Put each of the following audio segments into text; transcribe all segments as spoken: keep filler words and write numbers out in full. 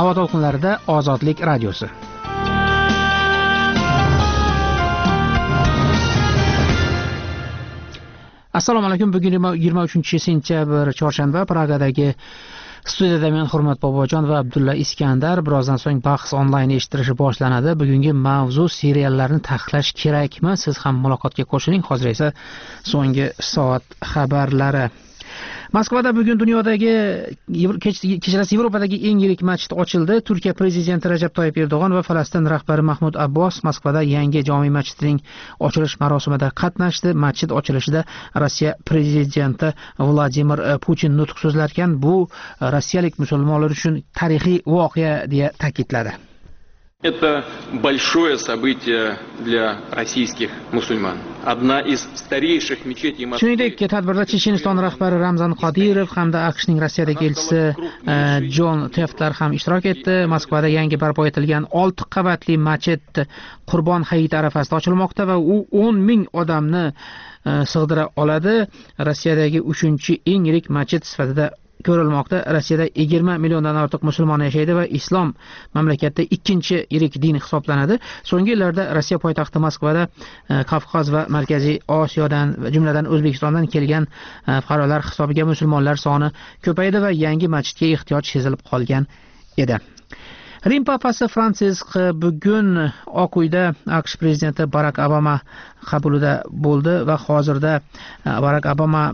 Havo to'lqinlarida Ozodlik radiosi. Assalomu alaykum. Bugun yigirma uchinchi sentyabr chorshanba. Pragadagi studiyada men Hurmat Bobojon va Abdulla Iskandar. Birozdan so'ng bahs onlayn eshittirishi boshlanadi. Bugungi mavzu seriallarni taqiqlash kerakmi? Siz ham muloqotga qo'shiling. Hozir esa so'nggi soat xabarlari. Moskvada bugun dunyodagi kechasi Yevropadagi eng yirik masjid ochildi. Turkiya prezidenti Rajab Toyyib Erdo'g'on va Falastin rahbari Mahmud Abbos Moskvada yangi jome masjidining ochilish marosimida qatnashdi. Masjid ochilishida Rossiya prezidenti Vladimir Putin nutq so'zlarkan, bu rossiyalik musulmonlar uchun tarixiy voqea deya ta'kidladi. Это большое событие для российских мусульман. Одна из старейших мечетей Москвы. Shuningdek, tadbirda Checheniston rahbari Ramzan Qodirov hamda AQShning Rossiyadagi elchisi Jon Teftlar ham ishtirok etdi. Moskvada yangi barpo etilgan olti qavatli masjid Qurbon hayiti arafasida ochilmoqda va u o'n ming odamni sig'dira oladi. Rossiyadagi uchinchi eng yirik masjid sifatida ko'rilmoqda. Rossiyada yigirma milliondan ortiq musulmon yashaydi va islom mamlakatda ikkinchi yirik din hisoblanadi. So'nggi yillarda Rossiya poytaxti Moskvada Kavkaz va Markaziy Osiyodan, jumladan O'zbekistondan kelgan fuqarolar hisobiga musulmonlar soni ko'paydi va yangi masjidga ehtiyoj sezilib qolgan edi. Rim papasi Fransisk bugun Oq uyda AQSh prezidenti Barak Obama qabulida bo'ldi va hozirda Barak Obama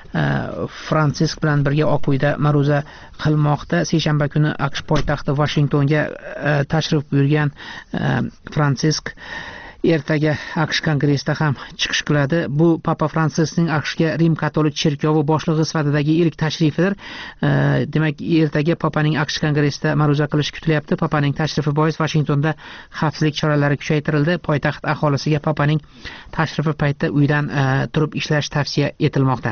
Fransisk bilan birga Oq uyda ma'ruza qilmoqda. Seshanba kuni AQSh poytaxti Vashingtonga tashrif buyurgan Fransisk ertaga AQSh kongressida ham chiqish qiladi. Bu Papa Fransiskning AQShga Rim katolik cherkovi boshlig'i sifatidagi ilk tashrifidir. Demak, ertaga Papaning AQSh kongressida ma'ruza qilish kutilyapti. Papaning tashrifi bois Vashingtonda xavfsizlik choralari kuchaytirildi. Poytaxt aholisiga Papaning tashrifi paytida uydan turib ishlash tavsiya etilmoqda.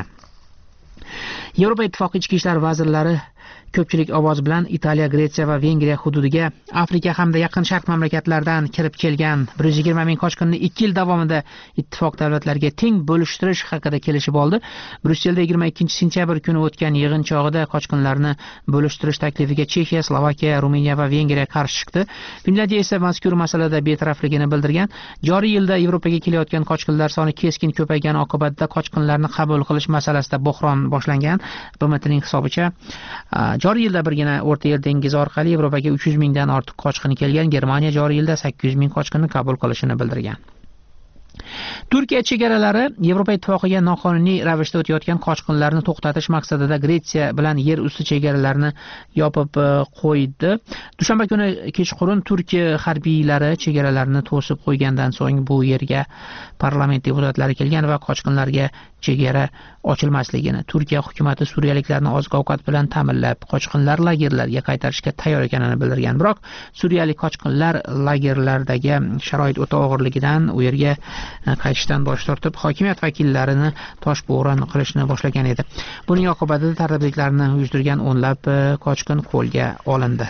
Yevropa Ittifoqi ichki ishlar vazirlari ko'pchilik ovoz bilan Italiya, Gretsiya va Vengriya hududiga Afrika hamda Yaqin Sharq mamlakatlaridan kirib kelgan bir yuz yigirma ming qochqinni ikki yil davomida ittifoq davlatlariga teng bo'lishtirish haqida kelishib oldi. Bryusselda yigirma ikkinchi sentyabr kuni o'tgan yig'in chog'ida qochqinlarni bo'lishtirish taklifiga Chexiya, Slovakiya, Ruminiya va Vengriya qarshi chiqdi. Finlandiya esa mazkur masalada betarafligini bildirgan. Joriy yilda Yevropaga kelayotgan qochqinlar soni keskin ko'paygani oqibatida qochqinlarni qabul qilish masalasida bo'hron boshlangan. B M Tning hisobicha joriy yilda birgina O'rta Yer dengizi orqali Yevropaga uch yuz mingdan ortiq qochqin kelgan. Germaniya joriy yilda sakkiz yuz ming qochqinni qabul qilishini bildirgan. Turkiya chegaralari Yevropa Ittifoqiga noqonuniy ravishda o'tayotgan qochqinlarni to'xtatish maqsadida Gretsiya bilan yer usti chegaralarini yopib qo'ydi. Dushanba kuni kechqurun Turkiya harbiylari chegaralarni to'sib qo'ygandan so'ng bu yerga parlament deputatlari kelgan va qochqinlarga chegara ochilmasligini, Turkiya hukumatı suriyaliklarni oziq-ovqat bilan ta'minlab, qochqinlar lagerlarga qaytarishga tayyor ekanini bildirgan. Biroq suriyalik qochqinlar lagerlardagi sharoit o'ta og'irligidan u yerga qaytishdan bosh tortib, hokimiyat vakillarini toshbo'ron qilishni boshlagan edi. Buning oqibatida tartibliklarni uyushtirgan o'nlab qochqin qo'lga olindi.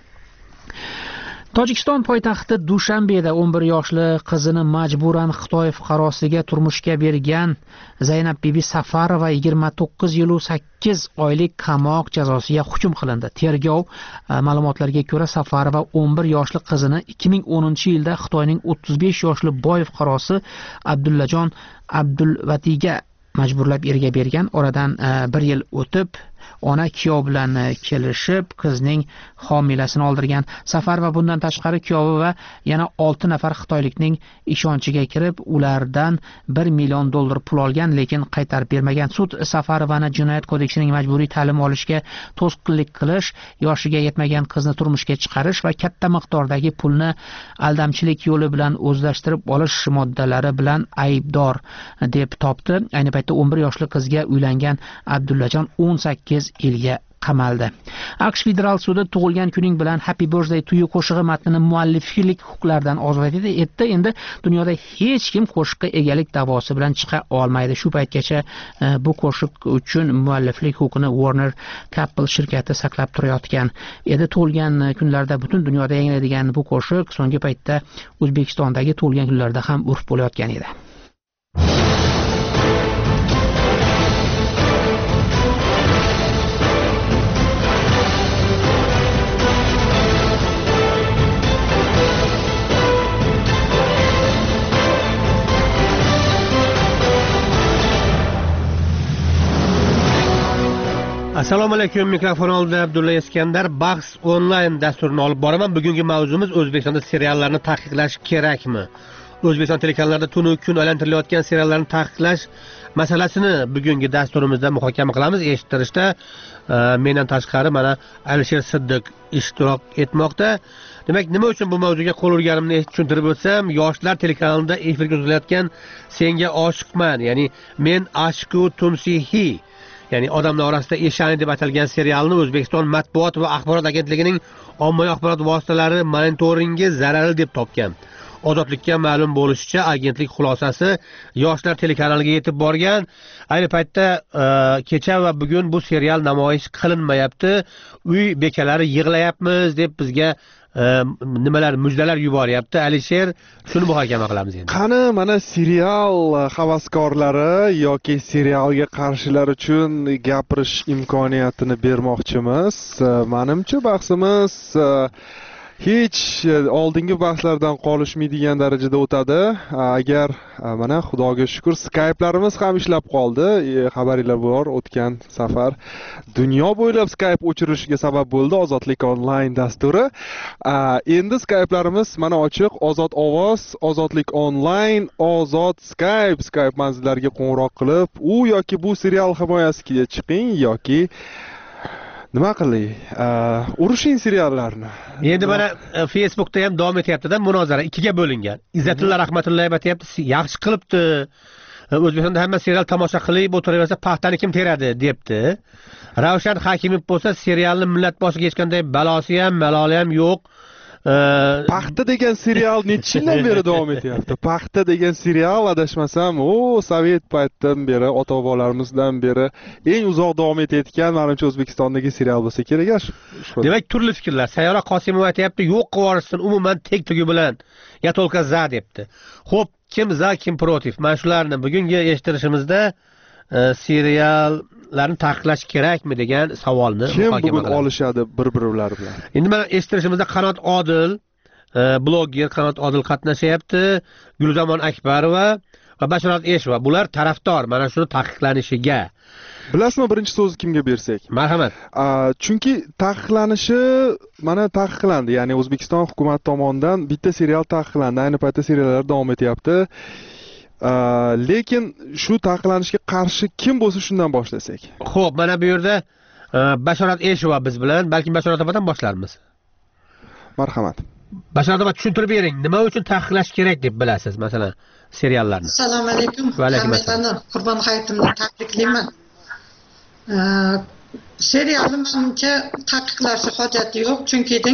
Tojikiston poytaxti Dushanbeda o'n bir yoshli qizini majburan Xitoy fuqarosiga turmushga bergan Zaynab bibi Safarova yigirma to'qqiz yil sakkiz oylik qamoq jazosiga hukm qilindi. Tergov ma'lumotlariga ko'ra Safarova o'n bir yoshli qizini ikki ming o'ninchi yilda Xitoyning o'ttiz besh yoshli boy fuqarosi Abdullajon Abdulvatiga majburlab erga bergan. Oradan bir yil o'tib ona kuyov bilan kelishib qizning homilasini oldirgan. Safarova bundan tashqari kuyovi va yana olti nafar xitoylikning ishonchiga kirib, ulardan bir million dollar pul olgan, lekin qaytarib bermagan. Sud Safarovani Jinoyat kodeksining majburiy ta'lim olishga to'sqinlik qilish, yoshiga yetmagan qizni turmushga chiqarish va katta miqdordagi pulni aldamchilik yo'li bilan o'zlashtirib olish moddalari bilan aybdor deb topdi. Ayni paytda o'n bir yoshli qizga uylangan Abdullajon o'n sakkiz yilga qamaldi. AQSh federal sudi tug'ilgan kuning bilan Happy Birthday to you qo'shig'i matnini mualliflik huquqlaridan ozod etdi. Endi dunyoda hech kim qo'shiqqa egalik da'vosi bilan chiqa olmaydi. Shu paytgacha bu qo'shiq uchun mualliflik huquqini Warner Chappell shirkati saqlab turayotgan edi. Tug'ilgan kunlarda butun dunyoda yangraydigan bu qo'shiq so'nggi paytda O'zbekistondagi tug'ilgan kunlarda ham urf bo'layotgan edi. Assalomu alaykum, mikrofon oldida Abdulla Iskandar. Bahs onlayn dasturini olib boraman. Bugungi mavzumiz O'zbekistonda seriallarni taqiqlash kerakmi? O'zbekiston telekanallarida tunu kun aylantirilayotgan seriallarni taqiqlash masalasini bugungi dasturimizda muhokama qilamiz. Eshittirishda mendan tashqari mana Alisher Siddiq ishtirok etmoqda. Demak, nima uchun bu mavzuga qo'l urganimni tushuntirib o'tsam, yoshlar telekanalida efirga uzilayotgan Senga oshiqman, ya'ni Men ashku tumsihi, ya'ni odamlar orasida eshani deb atalgan serialni O'zbekiston matbuot va axborot agentligining ommaviy axborot vositalari monitoringi zararli deb topgan. Ozodlikka ma'lum bo'lishicha, agentlik xulosasi yoshlar telekanaliga yetib borgan. Ayni paytda kecha va bugun bu serial namoyish qilinmayapti. Uy bekalari yig'layapmiz deb bizga nimalar mujdalar yuboryapti. Alisher, shuni muhokama qilamiz endi. Qani mana serial havaskorlari yoki serialga qarshilar uchun gapirish imkoniyatini bermoqchimiz. Menimcha bahsimiz hech oldingi bahslardan qolishmaydigan darajada o'tadi. Agar mana Xudoga shukr Skype'larimiz ham ishlab qoldi. Xabaringlar bor, o'tgan safar dunyo bo'ylab Skype o'chirishiga sabab bo'ldi Ozodlik onlayn dasturi. Endi Skype'larimiz mana ochiq. Ozod ovoz, Ozodlik onlayn, Ozod Skype, Skype manzillariga qo'ng'iroq qilib, u yoki bu serial himoyasiga chiqing yoki nima qiling? Urushing seriallarni. Endi mana Facebookda ham davom etyapti-da, munozara ikkiga bo'lingan. Izzatilla Rahmatullayev aytayapti, yaxshi qilibdi. O'zbekistonda hamma serial tomosha qilib o'tiraversa, paxtani kim teradi, debdi. Ravshan Hakimov bo'lsa, serialni millat boshiga hechqanday balosi ham, maloli ham yo'q. Paxta degan serial necha yildan beri davom etyapti. Paxta degan serial adashmasam, o Sovet paytidan beri, ota-bobolarimizdan beri eng uzoq davom etayotgan menimcha O'zbekistondagi serial bo'lsa kerak. Demak, turli fikrlar. Sayyora Qosimova aytayapti, yo'q qivorishsin, umuman tek tugi bilan. Ya tolka za debdi. Xo'p, kim za, kim protiv? Mana shularni bugungi eshittirishimizda seriallarni taqiqlash kerakmi degan savolni muhokama qilamiz. Kim bugun olishadi bir-birlari bilan? Endi mana eshittirishimizda Qanot Odil, blogger Qanot Odil qatnashyapti, Gulzamon Akbarova va Bashorat Eshova. Bular tarafdor mana shuni taqiqlanishiga. Bilasizmi, birinchi so'zni kimga bersak? Marhamat. Chunki taqiqlanishi mana taqiqlandi, ya'ni O'zbekiston hukumat tomonidan bitta serial taqiqlandi. Ayni paytda seriallar davom etyapti. Lekin shu taqiqlanishga qarshi kim bo'lsa shundan boshlasak. Xo'p, mana bu yerda Bashorat Eshova biz bilan, balki Bashorat opadan boshlarmiz. Marhamat. Bashorat opa, tushuntirib bering, nima uchun taqiqlash kerak deb bilasiz, masalan, seriallarni? Assalomu alaykum. Va alaykum assalom. Qurbon hayitimni tabriklayman. Serialni menimcha taqiqlashi hojati yo'q, chunki deng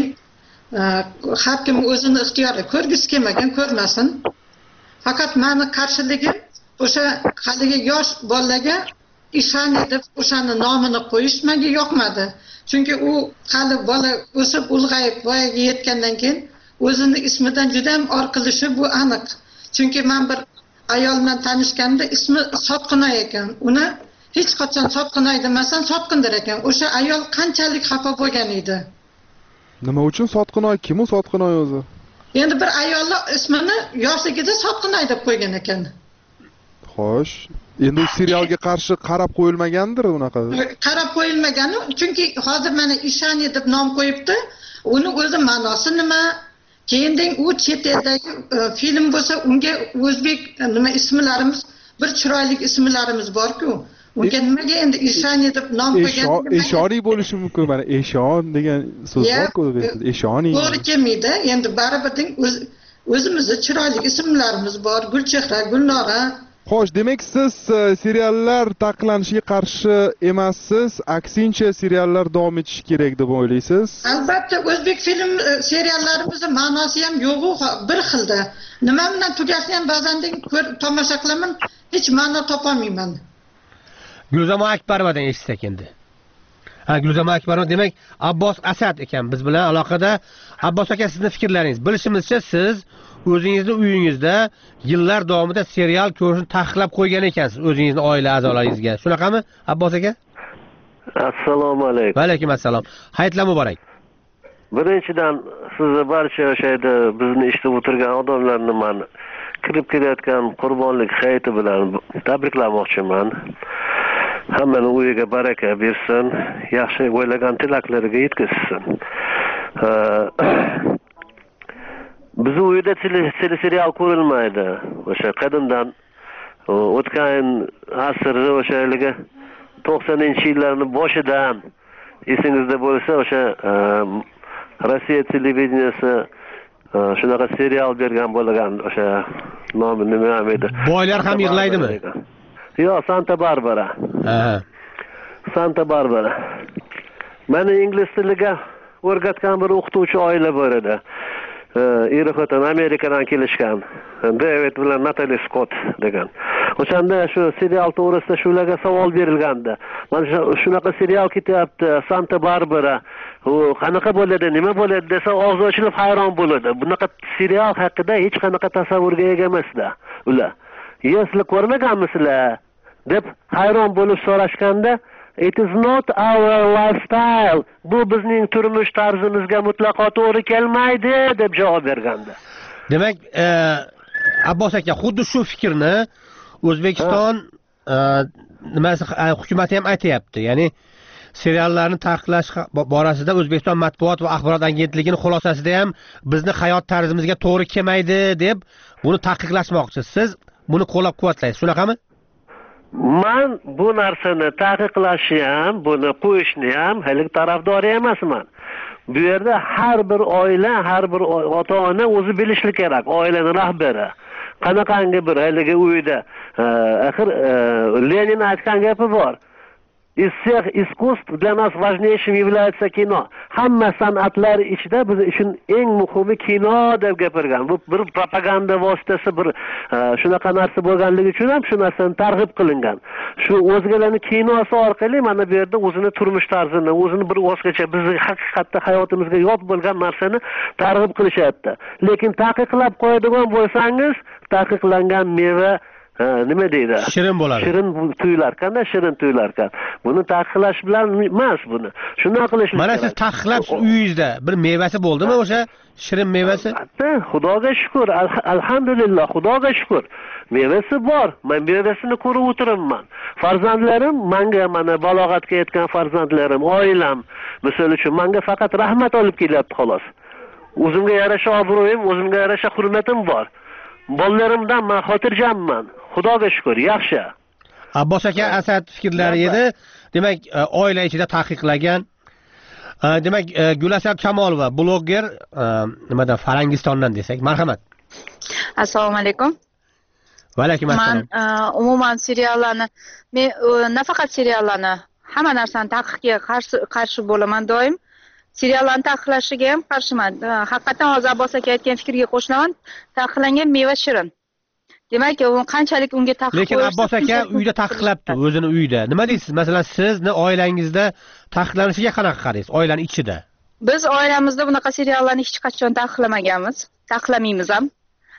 har kim o'zini ixtiyori, ko'rgisi kelmagan ko'rmasin. Faqat meni qarshiligim o'sha haligi yosh bolaga Ishani deb o'shani nomini qo'yish menga yoqmadi. Chunki u hali bola o'sib ulg'ayib voyaga yetgandan keyin o'zini ismidan juda ham or qilishi bu aniq. Chunki men bir ayol bilan tanishganda ismi Sotqinoy ekan. Uni hech qachon Sotqinoy demasan Sotqindir ekan. O'sha ayol qanchalik xafa bo'lgan edi. Nima uchun Sotqinoy? Kim u Sotqinoy o'zi? Endi bir ayollar ismini yoshligida Sotqinoy deb qo'ygan ekan. Xo'sh, endi u serialga qarshi qarab qo'yilmagandir unaqa. Qarab qo'yilmagani, chunki hozir mana Ishani deb nom qo'yibdi. Uni o'zi ma'nosi nima? Keyindan u chet eldagi film bo'lsa, unga o'zbek nima ismlarimiz, bir chiroyli ismlarimiz bor-ku. Unga nimaga endi Ishani deb nom qo'ygan? Eshoni bo'lishi mumkin. Mana Eshon degan so'z bor-ku, Eshoni. To'g'ri kelmaydi. Endi baribir o'zimizda chiroyli ismlarimiz bor. Gulchehra, Gulnora. Xo'sh, demak siz seriallar taqiqlanishiga qarshi emassiz, aksincha seriallar davom etishi kerak deb o'ylaysiz? Albatta, o'zbek film seriallarimizning ma'nosi ham yo'g'u bir xilda. Nima bilan tugasini ham ba'zan tomosha qilaman, hech ma'no topolmayman. Gulzamon Akbarovadan eshitsak endi. Ha, Gulzamon Akbarova demak Abbos Asad ekan biz bilan aloqada. Abbos aka, sizning fikrlaringiz? Bilishimizcha siz o'zingizni uyingizda yillar davomida serial ko'rishni taqiqlab qo'ygan ekansiz o'zingizning oila a'zolaringizga. Shunaqami, Abbos aka? Assalomu alaykum. Va alaykum assalom. Hayitlar muborak. Birinchidan sizni barcha o'sha yerda bizni eshitib o'tirgan odamlarni men kirib kelayotgan Qurbonlik hayiti bilan tabriklamoqchiman. hammani uyiga baraka bersin, yaxshi o'ylagan tilaklariga yetkazsin. Biz uyda teleserial ko'rilmaydi. O'sha qadimdan o'tgan asrda o'sha to'qsoninchi yillarning boshidan esingizda bo'lsa, o'sha Rossiya televideniyasi shunaqa serial bergan bo'lgan, o'sha nomi nima edi? Boylar ham yig'laydimi? Yo'q, Santa Barbara. Ha. Santa Barbara. Meni ingliz tiliga o'rgatgan bir o'qituvchi oila bor edi. Eri xotin Amerikadan kelishgan. David bilan Natalie Scott degan. O'shanda shu serial to'g'risida shularga savol berilgandi. Mana shunaqa serial ketyapti, Santa Barbara. U qanaqa bo'ladi, nima bo'ladi desa og'zi ochilib hayron bo'ladi. Bunaqa serial haqida hech qanaqa tasavvurga ega emaslar ular. "Sizlar ko'rmaganmisizlar?" deb hayron bo'lib so'rashganda, "It is not our lifestyle. Bu bizning turmush tarzimizga mutlaqo to'g'ri kelmaydi" deb javob bergandi. Demak, Abbos aka xuddi shu fikrni O'zbekiston nimasi hukumatı ham aytayapti. Ya'ni seriallarni taqiqlash borasida O'zbekiston matbuot va axborot agentligining xulosasida ham bizni hayot tarzimizga to'g'ri kelmaydi deb buni taqiqlashmoqchi. Siz buni qo'llab-quvvatlaysiz, shunaqami? Men bu narsani taqiqlashni ham, buni qo'yishni ham hali tarafdori emasman. Bu yerda har bir oila, har bir ota-ona o'zi bilishi kerak, oilaning rahbari. Qanaqangi bir haligi uyda, axir Lenin aytgan gapi bor. Из всех искусств для нас важнейшим является кино. Hamma san'atlar ichida biz uchun eng muhimi kino deb gapirgan. Bu bir propaganda vositasi, bir shunaqa narsa bo'lganligi uchun ham shu narsani targ'ib qilingan. Shu o'zgalarning kinosi orqali mana bu yerda o'zini turmush tarzini, o'zini bir o'zgacha bizning haqiqatda hayotimizga yot bo'lgan narsani targ'ib qilishyapti. Lekin taqiqlab qo'yadigan bo'lsangiz, taqiqlangan meva nima deydi? Shirin bo'ladi. Shirin tuyular, qanday shirin tuyular kan. Buni taqiqlash bilan emas buni. Shunday qilish kerak. Mana siz taqiqlab uyingizda bir mevasi bo'ldimi o'sha shirin mevasi? Albatta, Xudoga shukr, alhamdulillah, Xudoga shukr. Mevasi bor. Men mevasini ko'rib o'tiribman. Farzandlarim, menga mana balog'atga yetgan farzandlarim, oilam, misol uchun menga faqat rahmat olib kelyapti xolos. O'zimga yarasha obro'yim, o'zimga yarasha hurmatim bor. Bolalarimdan men xotirjamman. Xudoga shukr, yaxshi. Abbos aka asad fikrlari edi. Demak, oila ichida taqiqlagan. Demak, Gulasar Kamolova, bloger, nimadan Farangistondan desak, marhamat. Assalomu alaykum. Va alaykum assalom. Men umuman seriallarni, men nafaqat seriallarni, hamma narsani taqiqga qarshi qarshi bo'laman doim. Seriallarni taqiqlashiga ham qarshiman. Haqiqatan hozir Abbos aka aytgan fikrga qo'shilaman. Taqiqlangan meva shirin. Demak, u qanchalik unga taqiq qo'yish. Lekin Abbos aka uyda taqiqlabdi, o'zini uyida. Nima deysiz? Masalan, sizni oilangizda taqiqlanishiga qanaqa qaraysiz? Oilaning ichida. Biz oilamizda bunaqa seriallarni hech qachon taqiqlamaganmiz. Taqiqlamaymiz ham.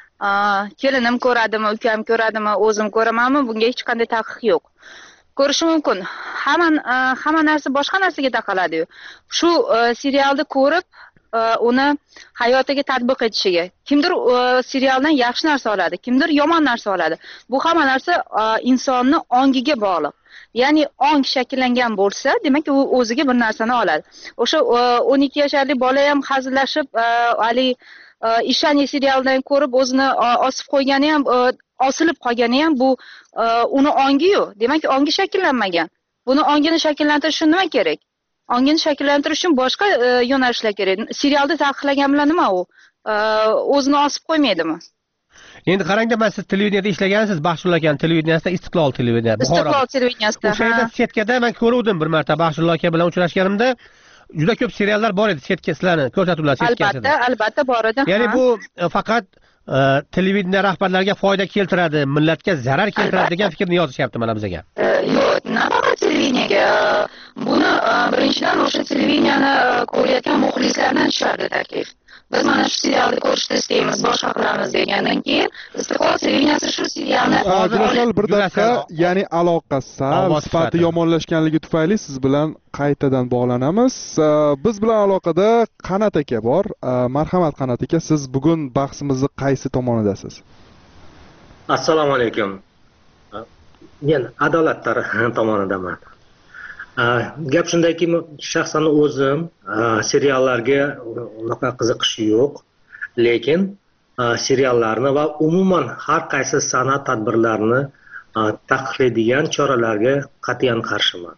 Kelinim ko'radimi, ukam ko'radimi, o'zim ko'ramanmi, bunga hech qanday taqiq yo'q. Ko'rish mumkin. Hamma hamma narsa boshqa narsaga taqaladi-yu. Shu serialni ko'rib, uni hayotiga tatbiq etishiga. Kimdir serialdan yaxshi narsa oladi, kimdir yomon narsa oladi. Bu hamma narsa insonning ongiga bog'liq. Ya'ni ong shakllangan bo'lsa, demak u o'ziga bir narsani oladi. O'sha o'n ikki yoshli bola ham hazillashib, ali Ishani serialdan ko'rib o'zini osib qo'ygani ham, osilib qolgani ham bu uni ongi-yu. Demak, ongi shakllanmagan. Buni ongini shakllantirish uchun nima kerak? Ongini shakllantirish uchun boshqa yo'nalishlar kerak. Serialda taqiqlagan bilan nima u? O'zini osib qo'ymaydimi? Endi qarangda, men siz televideniyada ishlagansiz, Baxshulla aka televideniyasida, Istiqlol televideniyasi, Buxoro. Istiqlol televideniyasida. O'sha yerda setkada men ko'ruvdim bir marta Baxshulla aka bilan uchrashganimda. Juda ko'p seriallar bor edi, setka sizlarni ko'rsatuvlar setkasida. Albatta, albatta bor edi. Ya'ni bu faqat televideniya rahbarlariga foyda keltiradi, millatga zarar keltiradi degan fikrni yozishyapti mana bizga. Yo'q, nafaqat televideniyaga. Buni birinchidan o'sha televideniyani ko'rayotgan muxlislardan tushadi taklif. Biz mana shu serialni ko'rishni istaymiz, boshqa qilamiz degandan keyin Istiqlol televideniyasi shu serialni hozir bir daqiqa, ya'ni aloqa sal sifati yomonlashganligi tufayli siz bilan qaytadan bog'lanamiz. Biz bilan aloqada Qanat aka bor. Marhamat Qanat aka, siz bugun bahsimizni qaysi tomonidasiz? Assalomu alaykum. men adolat tomonidaman. Gap shundaki, shaxsan o'zim seriallarga unaqa qiziqish yo'q, lekin seriallarni va umuman har qaysi san'at tadbirlarini taqiqlaydigan choralarga qat'iyan qarshiman.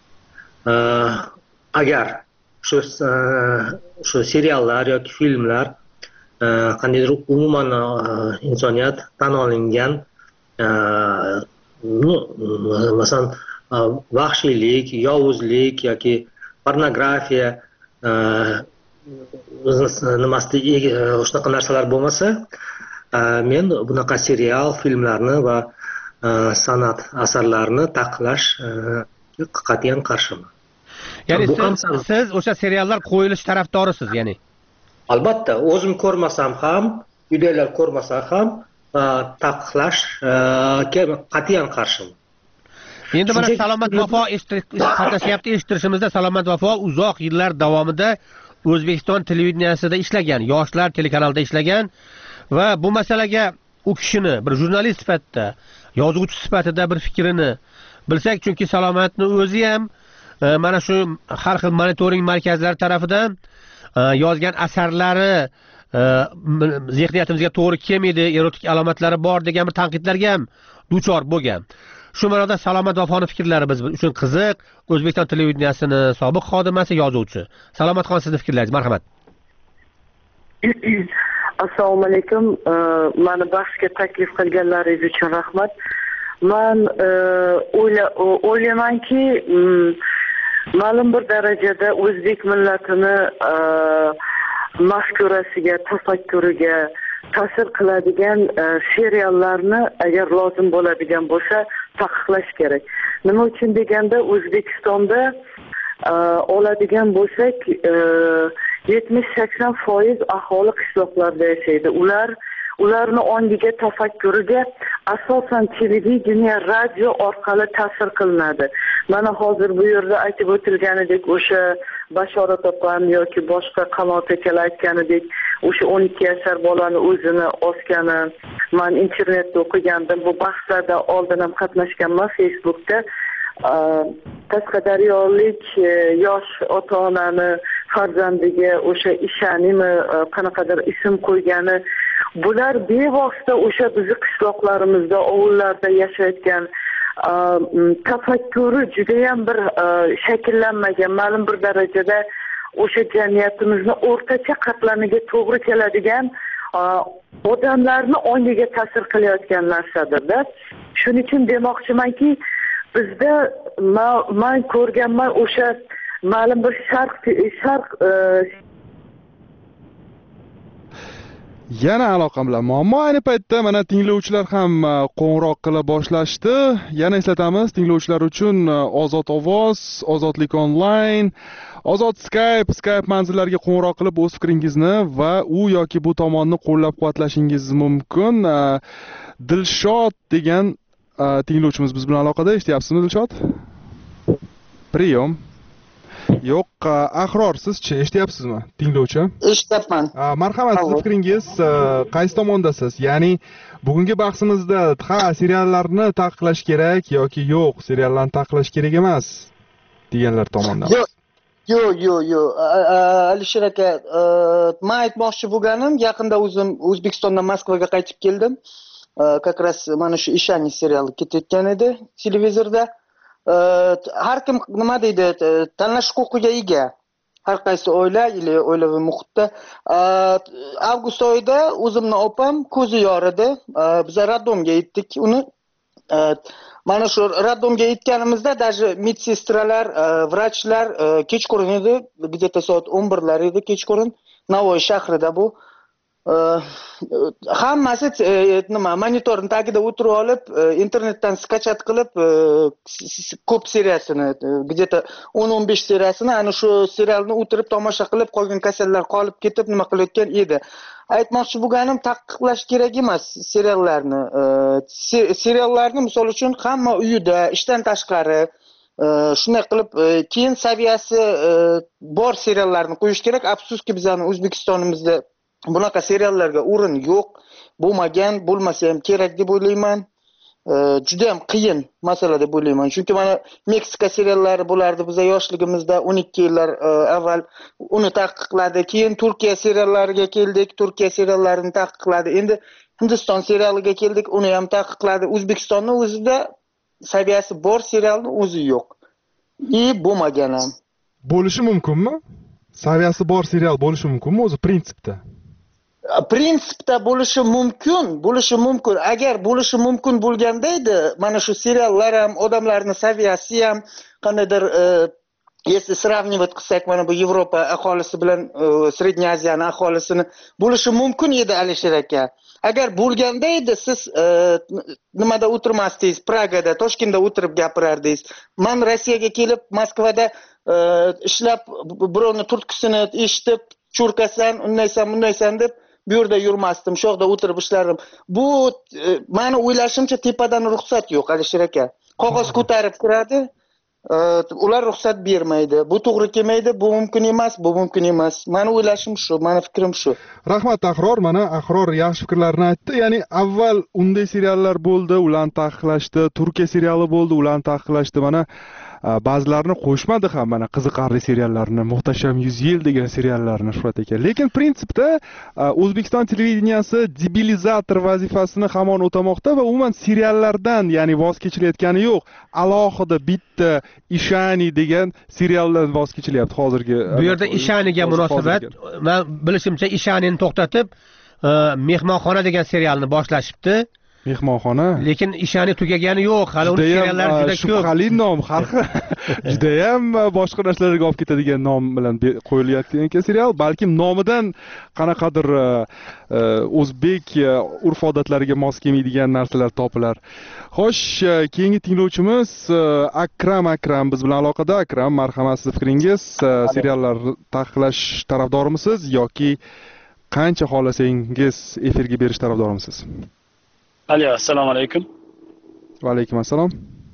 Agar shu shu seriallar yoki filmlar qandaydir umuman insoniyat tan olingan, masalan vahshiylik, yovuzlik yoki pornografiya nimasida shunaqa narsalar bo'lmasa, men bunaqa serial, filmlarni va san'at asarlarini taqiqlash qat'iyan qarshiman. Ya'ni siz, siz o'sha seriallar qo'yilish tarafdorisiz, ya'ni. Albatta, o'zim ko'rmasam ham, uydagilar ko'rmasa ham taqiqlash qat'iyan qarshiman. Endi mana Salomat Vafo qatnashyapti, eshittirishimizda Salomat Vafo uzoq yillar davomida O'zbekiston televideniyasida ishlagan, yoshlar telekanalida ishlagan va bu masalaga u kishini bir jurnalist sifatida, yozuvchi sifatida bir fikrini bilsak, chunki Salomatni o'zi ham mana shu har xil monitoring markazlari tarafidan yozgan asarlari zehniyatimizga to'g'ri kelmaydi, erotik alomatlari bor degan bir tanqidlarga ham duchor bo'lgan. Shu ma'noda Salomat Vafoni fikrlari biz uchun qiziq. O'zbekiston televideniyasini sobiq xodimasi, yozuvchi. Salomatxon, sizning fikrlaringiz, marhamat. Assalomu alaykum. Meni bahsga taklif qilganlaringiz uchun rahmat. Men o'ylaymanki, ma'lum bir darajada o'zbek millatini mafkurasiga, tafakkuriga ta'sir qiladigan seriallarni agar lozim bo'ladigan bo'lsa taqiqlash kerak. Nima uchun deganda, O'zbekistonda oladigan bo'lsak yetmish sakson foiz aholi qishloqlarda yashaydi. Ular ularni ongiga, tafakkuriga asosan televideniya, radio orqali ta'sir qilinadi. Mana hozir bu yerda aytib o'tilganidek, o'sha Bashorat opam yoki boshqa Qanot akalar aytganidek, o'sha o'n ikki yashar bolani o'zini osgani, men internetda o'qigandim. Bu bahslarda oldin ham qatnashganman Facebookda. Qashqadaryolik yosh ota-onani farzandiga o'sha Ishanimi qanaqadir ism qo'ygani, bular bevosita o'sha bizning qishloqlarimizda, ovullarda yashayotgan tafakkuri juda ham bir shakllanmagan, ma'lum bir darajada o'sha jamiyatimizni o'rtacha qatlamiga to'g'ri keladigan odamlarni ongiga ta'sir qilayotgan narsadir-da. Shuning uchun demoqchimanki, bizda men ko'rganman o'sha ma'lum bir sharq sharq Yana aloqa bilan muammo. Ayni paytda mana tinglovchilar ham qo'ng'iroq qila boshlashdi. Yana eslatamiz, tinglovchilar uchun Ozod ovoz, Ozodlik onlayn, Ozod Skype, Skype manzillariga qo'ng'iroq qilib o'z fikringizni va u yoki bu tomonni qo'llab-quvvatlashingiz mumkin. Dilshod degan tinglovchimiz biz bilan aloqada. Eshityapsizmi Dilshod? Priyom. Yo'q, Ahror, siz-chi eshityapsizmi, tinglovchi? Eshityapman. Marhamat, siz fikringiz qaysi tomondasiz? Ya'ni bugungi bahsimizda ha, seriallarni taqiqlash kerak yoki yo'q, seriallarni taqiqlash kerak emas deganlar tomondan. Yo'q, yo'q, yo'q, yo'q. Alisher aka, men aytmoqchi bo'lganim, yaqinda o'zim O'zbekistondan Moskvaga qaytib keldim. Как раз mana shu Ishani seriali ketayotgan edi televizorda. Har kim nima deydi, tanlash huquqiga ega. Har qaysi oila yoki oilaviy muhitda. Avgust oyida o'zimning opam ko'zi yoridi. Biz raddomga yetdik uni. Mana shu raddomga yetganimizda даже medsestralar, vrachlar kechqurun edi, где-то soat o'n birlar edi kechqurun. Navoiy shahrida bu. Hammasi nima monitorning tagida o'tirib olib, internetdan skachat qilib, ko'p seriyasini, где-то o'n o'n besh seriyasini, ana shu serialni o'tirib tomosha qilib, qolgan kasallar qolib ketib nima qilayotgan edi. Aytmoqchi bo'lganim, taqiqlash kerak emas seriallarni. Seriallarni misol uchun hamma uyida, ishdan tashqari shunday qilib keyin saviyasi bor seriallarni qo'yish kerak. Afsuski bizning O'zbekistonimizda bunaqa seriallarga o'rin yo'q, bo'lmagan, bo'lmasa ham kerak deb o'ylayman. juda ham qiyin masala deb o'ylayman. Chunki mana Meksika seriallari bo'lardi biz yoshligimizda o'n ikki yillar avval uni taqiqladi. Keyin Turkiya seriallariga keldik, Turkiya seriallarini taqiqladi. Endi Hindiston serialiga keldik, uni ham taqiqladi. O'zbekistonning o'zida saviyasi bor serialning o'zi yo'q. И bo'lmagan ham. Bo'lishi mumkinmi? Saviyasi bor serial bo'lishi mumkinmi o'zi prinsipda? Prinsipda bo'lishi mumkin, bo'lishi mumkin. Agar bo'lishi mumkin bo'lganda edi, mana shu seriallar ham, odamlarning saviyasi ham qandaydir если сравнивать qilsak, mana bu Yevropa aholisi bilan Srednye Aziyani aholisini bo'lishi mumkin edi Alisher aka. Agar bo'lganda edi, siz nimada o'tirmasdingiz, Pragada, Toshkentda o'tirib gapirardingiz. Men Rossiyaga kelib, Moskvada ishlab, birovni turtkisini eshitib, churkasan, undaysan, bundaysan deb bu yerda yurmasdim, shu yerda o'tirib ishlardim. Bu meni o'ylashimcha tepadan ruxsat yo'q Alisher aka. Qog'oz ko'tarib kiradi, ular ruxsat bermaydi. Bu to'g'ri kelmaydi, bu mumkin emas, bu mumkin emas. Meni o'ylashim shu, meni fikrim shu. Rahmat Ahror, mana Ahror yaxshi fikrlarni aytdi. Ya'ni avval unday seriallar bo'ldi, ularni taqiqlashdi, Turkiya seriali bo'ldi, ularni taqiqlashdi. Mana ba'zilarini qo'shmadi ham, mana qiziqarli seriallarni, Muhtasham yuz yil degan seriallarni Shuhrat aka. Lekin prinsipda O'zbekiston televideniyasi debilizator vazifasini hamon o'tamoqda va umuman seriallardan, ya'ni voz kechilayotgani yo'q. Alohida bitta Ishani degan serialdan voz kechilyapti hozirgi. Bu yerda Ishaniga munosabat, men bilishimcha Ishanini to'xtatib, Mehmonxona degan serialni boshlashibdi. Mehmonxona. Lekin Ishani tugagani yo'q. Hali uning seriallari juda ko'p. Shubhali nom, har juda ham boshqa narsalarga olib ketadigan nom bilan qo'yilayotgan ekan serial. Balkim nomidan qanaqadir o'zbek urf-odatlariga mos kelmaydigan narsalar topilar. Xo'sh, keyingi tinglovchimiz Akram Akram biz bilan aloqada. Akram, marhamat, siz fikringiz, seriallar taqiqlash tarafdormisiz yoki qancha xohlasangiz efirga berish tarafdormisiz? Alo, assalomu alaykum. Va alaykum assalom.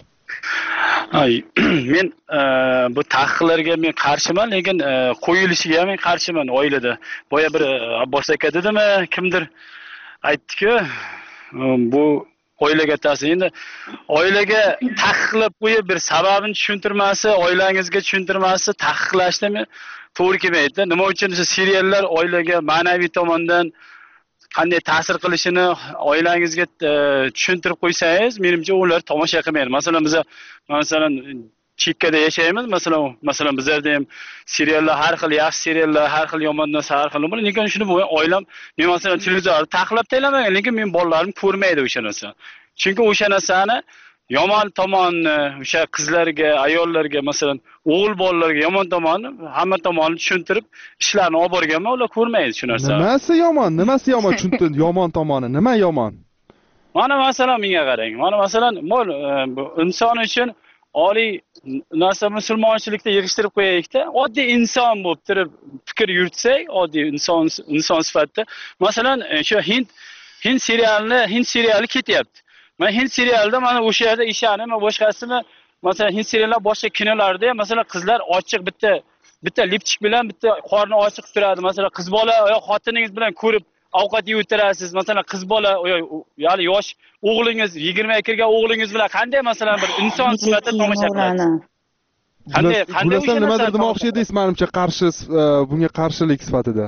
Ay, men bu taqiqlarga men qarshiman, lekin qo'yilishiga ham men qarshiman oilada. Boya bir Abbos aka dedimi, kimdir aytdi-ku, bu oilaga ta'sir. Endi oilaga taqiqlab qo'yib bir sababini tushuntirmasi, oilangizga tushuntirmasi taqiqlashda men to'g'ri kelmaydi. Nima uchun seriallar oilaga ma'naviy tomondan qanday ta'sir qilishini oilangizga tushuntirib qo'ysangiz, menimcha ular tomosha qilmaydi. Masalan, biz masalan chekkada yashaymiz. Masalan, masalan bizlarda ham seriallar har xil yaxshi seriallar, har xil yomon narsa har xil bor. Lekin shuni bu oilam men masalan televizorni taqiqlab tayinlamagan, lekin men bolalarim ko'rmaydi o'sha narsa. Chunki o'sha narsani yomon tomonni o'sha qizlarga, ayollarga, masalan, o'g'il bolalarga yomon tomonni, hamma tomonni tushuntirib ishlarni olib borganman, ular ko'rmaydi shu narsani. Nimasi yomon? Nimasi yomon tushuntir? Yomon tomoni nima yomon? Mana masalan menga qarang. Mana masalan, mol inson uchun oliy narsa musulmonchilikda yig'ishtirib qo'yaylikda, oddiy inson bo'lib turib fikr yuritsak, oddiy inson inson sifatida, masalan, shu Hind Hind serialini, Hind seriali ketyapti. Men Hind serialida mana o'sha yerda ishani, men boshqasini, masalan Hind seriallar boshqa kinolarda ham masalan qizlar ochiq bitta bitta lipchik bilan bitta qorni ochiq turadi. Masalan qiz bola yo'q xotiningiz bilan ko'rib ovqat yeb o'tirasiz. Masalan qiz bola ya'ni yosh o'g'lingiz yigirmaga kirgan o'g'lingiz bilan qanday masalan bir inson sifatida tomosha qiladi. Qanday qanday o'sha nimadir demoqchi edingiz, menimcha qarshi bunga qarshilik sifatida.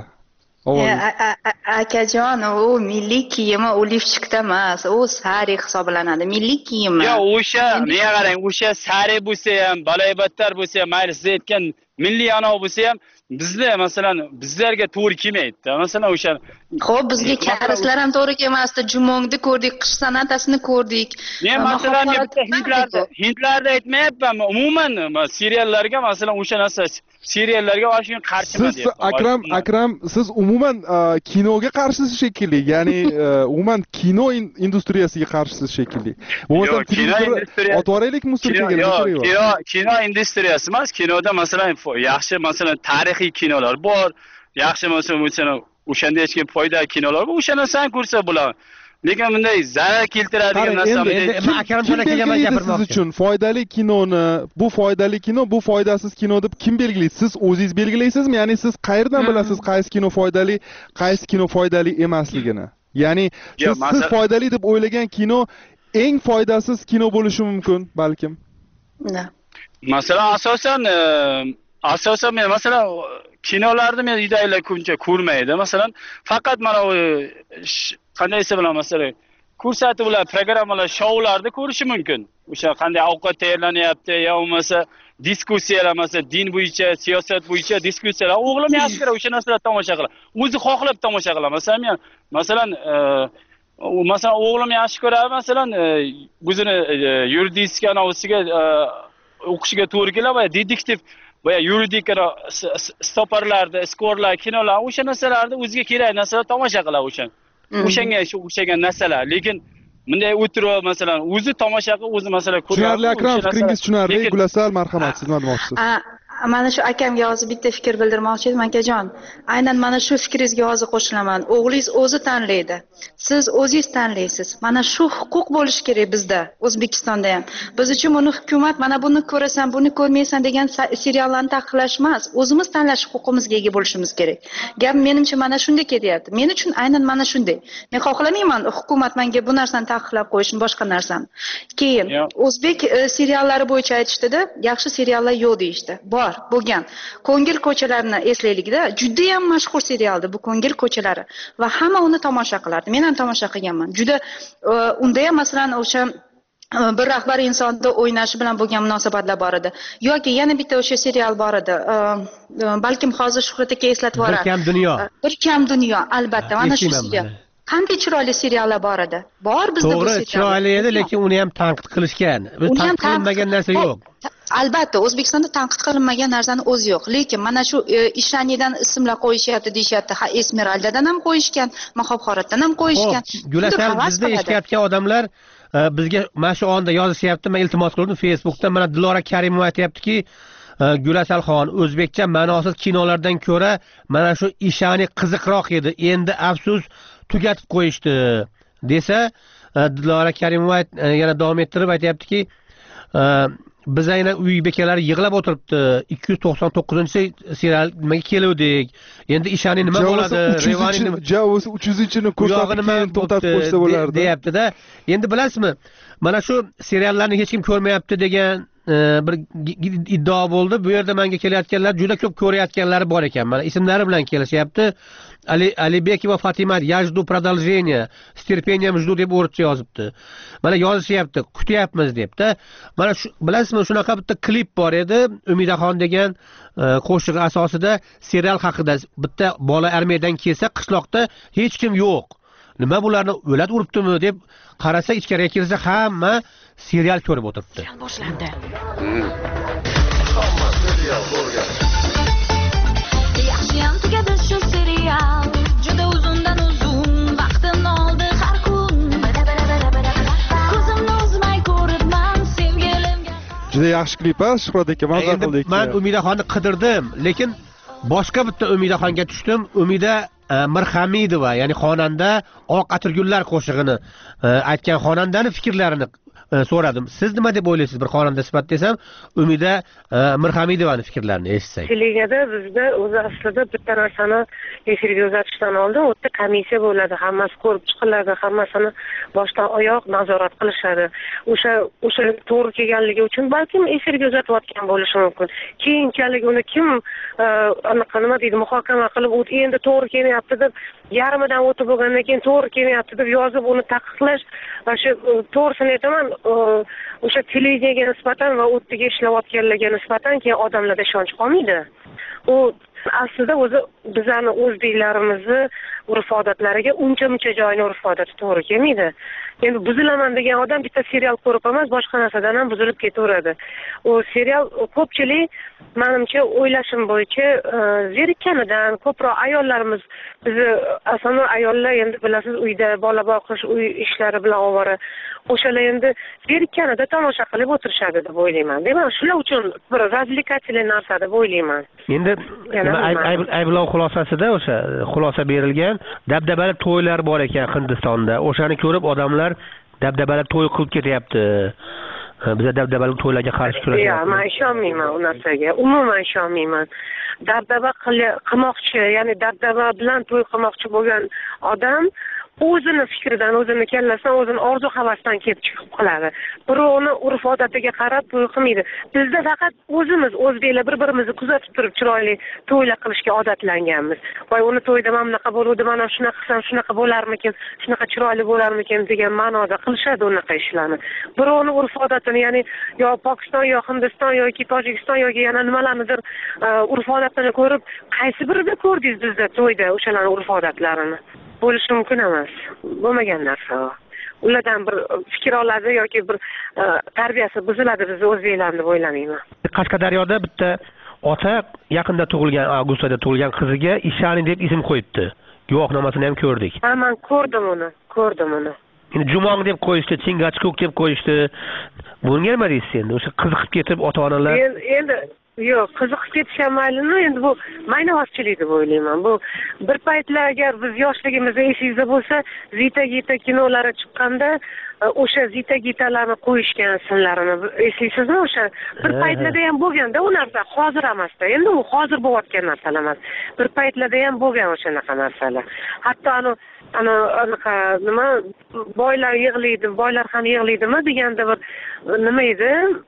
Akajon, u milliy kiyimi, u lifchikda emas, u sari hisoblanadi. Milliy kiyimi. Yo, o'sha, menga qarang, o'sha sari bo'lsa ham, balaybattar bo'lsa ham, mayli siz aytgan milliy anov bo'lsa ham, bizda masalan bizlarga to'g'ri kelmaydi. Masalan o'sha xo'p, bizga karislar ham to'g'ri kelmasdi. Jumongni ko'rdik, qish sanatasini ko'rdik. Men masalan hindlarda, hindlarda aytmayapman, umuman seriallarga masalan o'sha narsa seriallarga o'sha qarshiman deyapman. Siz Akram, Akram, siz umuman kinoga qarshisiz shekilli, ya'ni umuman kino industriyasiga qarshisiz shekilli. Bo'lmasa televizor otvoraylik musulmonga. Kino, kino industriyasi emas, kinoda masalan yaxshi masalan tarixiy kinolar bor, yaxshi masalan o'shanda hech kim foydali kinolar bor, o'sha narsani ko'rsa bo'ladi. Lekin bunday zarar keltiradigan narsa endi Akramjon akaga men gapirmoqchi. Siz uchun foydali kinoni, bu foydali kino, bu foydasiz kino deb kim belgilaydi? Siz o'zingiz belgilaysizmi? Ya'ni siz qayerdan bilasiz qaysi kino foydali, qaysi kino foydali emasligini? Ya'ni siz, siz foydali deb o'ylagan kino eng foydasiz kino bo'lishi mumkin balkim. Masalan, asosan asosan men masalan kinolarni men uydagilar ko'pincha ko'rmaydi. Masalan, faqat mana u qanday desa bilan masalan ko'rsatib ular programmalar, shoularni ko'rishi mumkin. O'sha qanday ovqat tayyorlanyapti, yo bo'lmasa diskussiyalar, masalan, din bo'yicha, siyosat bo'yicha diskussiyalar. O'g'lim yaxshi ko'radi, o'sha narsalarni tomosha qiladi. O'zi xohlab tomosha qiladi. Masalan, men masalan masalan o'g'lim yaxshi ko'radi, masalan, o'zini yuridika anavisiga o'qishiga to'g'ri keladi va detektiv va yuridik stoparlarni, skorlar, kinolar, o'sha narsalarni o'ziga kerak narsalar tomosha qiladi o'sha. O'shanga o'xshagan narsalar. Lekin bunday o'tirib masalan o'zi tomosha qilib, o'zi masalan ko'radi. Tushunarli Akram, fikringiz tushunarli. Gulasal, marhamat, siz nima demoqchisiz? Mana shu akamga hozir bitta fikr bildirmoqchi edim, akajon. Aynan mana shu fikringizga hozir qo'shilaman. O'g'lingiz o'zi tanlaydi. Siz o'zingiz tanlaysiz. Mana shu huquq bo'lishi kerak bizda, O'zbekistonda ham. Biz uchun buni hukumat mana buni ko'rasan, buni ko'rmaysan degan seriallarni taqiqlash emas, o'zimiz tanlash huquqimizga ega bo'lishimiz kerak. Gap menimcha mana shunday kelyapti. Men uchun aynan mana shunday. Men xohlamayman hukumat menga bu narsani taqiqlab qo'yishni, boshqa narsani. Keyin o'zbek seriallari bo'yicha aytishdida, yaxshi seriallar yo'q deyishdi. Bor, bo'lgan. Ko'ngil ko'chalarini eslaylikda, juda ham mashhur serialdi bu Ko'ngil ko'chalari va hamma uni tomosha qilardi. Men ham tomosha qilganman. Juda unda ham masalan o'sha bir rahbar insonda o'ynashi bilan bo'lgan munosabatlar bor edi. Yoki yana bitta o'sha serial bor edi. Balkim hozir Shuhrat aka eslatib yuborar. Bir kam dunyo. Bir kam dunyo, albatta. Mana shu serial. Qanday chiroyli seriallar bor edi. Bor bizda bu serial. To'g'ri, chiroyli edi, lekin uni ham tanqid qilishgan. Biz tanqid qilinmagan narsa yo'q. Albatta, O'zbekistonda tanqid qilinmagan narsani o'zi yo'q. Lekin mana shu Ishanidan ismlar qo'yishyapti, deyishyapti. Ha, Esmeraldadan ham qo'yishgan, Mahobxoratdan ham qo'yishgan. Gulasal, bizda eshitayotgan odamlar bizga mana shu onda yozishyapti. Men iltimos qildim Facebookda. Mana Dilora Karimova aytayaptiki, Gulasalxon, o'zbekcha ma'nosiz kinolardan ko'ra mana shu Ishani qiziqroq edi. Endi afsus tugatib qo'yishdi desa, Dilora Karimova yana davom ettirib aytayaptiki, biz ayna uy bekalari yig'lab o'tiribdi. ikki yuz to'qson to'qqizinchi serial nimaga keluvdik? Endi Ishani nima bo'ladi? Revani nima? Javos uch yuzinchini ko'rsatib to'xtatib qo'ysa bo'lardi, deyapti-da. Endi bilasizmi, mana shu seriallarni hech kim ko'rmayapti degan bir iddao bo'ldi. Bu yerda menga kelayotganlar juda ko'p ko'rayotganlari bor ekan. Mana ismlari bilan kelishyapti. Ali Alibekova Fatima, "Я жду продолжения, с терпением жду" deb o'rtcha yozibdi. Mana yozishyapti, kutyapmiz debdi. Mana shu bilasizmi, shunaqa bitta klip bor edi, Umidaxon degan qo'shiq asosida serial haqida. Bitta bola armiyadan kelsa, qishloqda hech kim yo'q. Nima bularni o'lat uribdimi deb qarasa, ichkariga kirsa hamma serial ko'rib o'tiribdi. Boshlandi. Yaxshiyam tugadi shu serial, juda uzundan uzun vaqtimni oldi har kun. Ko'zimni uzmay ko'ribman sevgilimga. Juda yaxshi klip a, Shuhrat aka, mazza qildik. Men Umidaxonni qidirdim, lekin boshqa bitta Umidaxonga tushdim. Umida Mirhamidova, ya'ni xonanda Oq atirgullar qo'shig'ini aytgan xonandani fikrlarini so'radim. Siz nima deb o'ylaysiz bir xonanda sifat desam? Umida Mirhamidovaning fikrlarini eshitsak. Telegada bizda o'zi aslida bitta narsani efirga uzatishdan oldin o'tda komissiya bo'ladi, hammasi ko'rib chiqiladi, hammasini boshdan oyoq nazorat qilishadi. O'sha o'sha to'g'ri kelganligi uchun balkim efirga uzatayotgan bo'lishi mumkin. Keyinchalik uni kim anaqa nima deydi, muhokama qilib, u endi to'g'ri kelmayapti deb yarmidan o'tib bo'lgandan keyin to'g'ri kelmayapti deb yozib uni taqiqlash va shu to'g'risini aytaman, o'sha televideniyega nisbatan va u yerga ishlayotganlarga nisbatan keyin odamlarda ishonch qolmaydi. U aslida o'zi bizani o'zbeklarimizni urf-odatlariga uncha-muncha joyini urf-odati to'g'ri kelmaydi. Endi buzilaman degan odam bitta serial ko'rib emas, boshqa narsadan ham buzilib ketaveradi. U serial ko'pchilik menimcha o'ylashim bo'yicha zerikkanidan ko'proq ayollarimiz, bizni asosan ayollar endi bilasiz uyda bola boqish, uy ishlari bilan ovora. O'shalar endi zerikkanida tomosha qilib o'tirishadi deb o'ylayman. Demak, shular uchun bir razlikatelli narsa deb o'ylayman. Endi ayblov xulosasida o'sha xulosa berilgan, dabdabali to'ylar bor ekan Hindistonda. O'shani ko'rib odamlar dabdabali to'y qilib ketyapti. Biz dabdabali to'ylarga qarshi kurashamiz. Yo'q, men ishonmayman u narsaga. Umuman ishonmayman. Dabdaba qilmoqchi, ya'ni dabdaba bilan to'y qilmoqchi bo'lgan odam o'zini fikridan, o'zini kallasidan, o'zini orzu havasdan kelib chiqib qiladi. Birovni urf odatiga qarab to'y qilmaydi. Bizda faqat o'zimiz o'zbeklar bir-birimizni kuzatib turib chiroyli to'ylar qilishga odatlanganmiz. Voy uni to'yda mana bunaqa bo'luvdi, mana shunaqa qilsam shunaqa bo'larmikin, shunaqa chiroyli bo'larmikin degan ma'noda qilishadi unaqa ishlarni. Birovni urf odatini, ya'ni yo Pokiston, yo Hindiston yoki Tojikiston yoki yana nimalarnidir urf odatini ko'rib, qaysi birida ko'rdingiz bizda to'yda o'shalarning urf odatlarini? Bo'lishi mumkin emas. Bo'lmagan narsa. Ulardan bir fikr oladi yoki bir tarbiyasi buziladi bizni o'zbeklarni deb o'ylamayman. Qashqadaryoda bitta ota yaqinda tug'ilgan, avgustda tug'ilgan qiziga Ishani deb ism qo'yibdi. Guvohnomasini ham ko'rdik. Ha, men ko'rdim uni, ko'rdim uni. Endi Jumong deb qo'yishdi, Chingachkuk deb qo'yishdi. Bunga nima deysiz endi? O'sha qiziqib ketib ota-onalar. Endi yo'q, qiziqib ketishgan maylimi, endi bu maynavozchilik deb o'ylayman. Bu bir paytlar agar biz yoshligimizda esingizda bo'lsa, Zita Gita kinolari chiqqanda o'sha Zita Gitalarni qo'yishgan ismlarini eslaysizmi? O'sha bir paytlarda ham bo'lganda u narsa, hozir emasda. Endi u hozir bo'layotgan narsalar emas. Bir paytlarda ham bo'lgan o'shanaqa narsalar. Hatto ana ana anaqa nima boylar yig'laydi, boylar ham yig'laydimi deganda bir nima edi?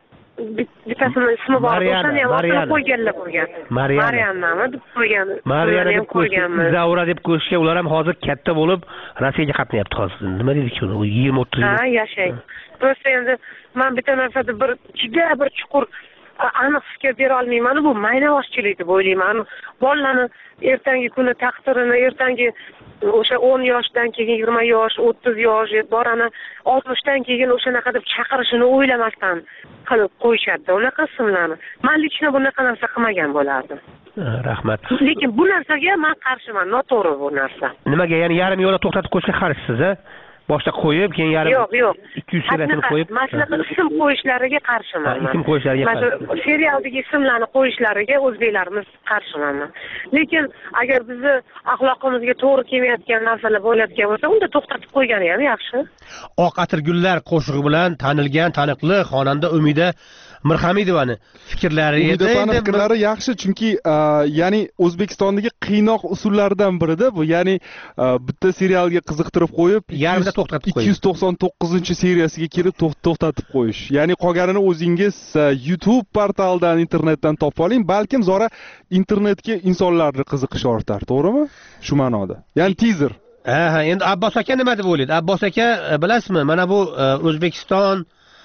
Bittasini ismi bor, o'shani ham otini qo'yganlar bo'lgan. Mariannami deb qo'ygan. Marianna deb qo'yganmiz. Zaura deb qo'yishga ular ham hozir katta bo'lib Rossiyaga qatnayapti hozir. Nima deydik uni? yigirma o'ttiz yil. Ha, yashaydi. Prosta endi men bitta narsada bir juda bir chuqur aniq fikr bera olmayman. Bu maynavozchilik deb o'ylayman. Bolalarni ertangi kuni taqdirini, ertangi o'sha o'n yoshdan keyin yigirma yosh, o'ttiz yosh, borani oltmishdan keyin o'shanaqa deb chaqirishini o'ylamasdan qilib qo'yishadi. Unaqa ismlarni. Men lichna bunaqa narsa qilmagan bo'lardim. Rahmat. Lekin bu narsaga men qarshiman, noto'g'ri bu narsa. Nimaga? Ya'ni yarim yo'lda to'xtatib qo'yishga qarshisiz, a? Boshda qo'yib, keyin yarim yo'q, yo'q. ikki yuz seriyasini qo'yib. Masalan, ism qo'yishlariga qarshiman. Ism qo'yishlariga qarshi. Masalan, serialdagi ismlarni qo'yishlariga o'zbeklarimiz qarshiman. Lekin agar bizni axloqimizga to'g'ri kelmayotgan narsalar bo'layotgan bo'lsa, unda to'xtatib qo'ygani ham yaxshi. Oq atirgullar qo'shig'i bilan tanilgan taniqli xonanda Umida Mirhamidovani fikrlari edi. Umida fikrlari yaxshi, chunki ya'ni O'zbekistondagi qiynoq usullaridan birida bu, ya'ni bitta serialga qiziqtirib qo'yib, yarmida to'xtatib qo'yish. ikki yuz to'qson to'qqizinchi seriyasiga kelib to'xtatib qo'yish. Ya'ni qolganini o'zingiz YouTube portalidan, internetdan topib oling, balkim zora internetga insonlarning qiziqishi ortar, to'g'rimi? Shu ma'noda. Ya'ni teaser. Ha, endi Abbos aka nima deb o'ylaydi? Abbos aka, bilasizmi, mana bu O'zbekiston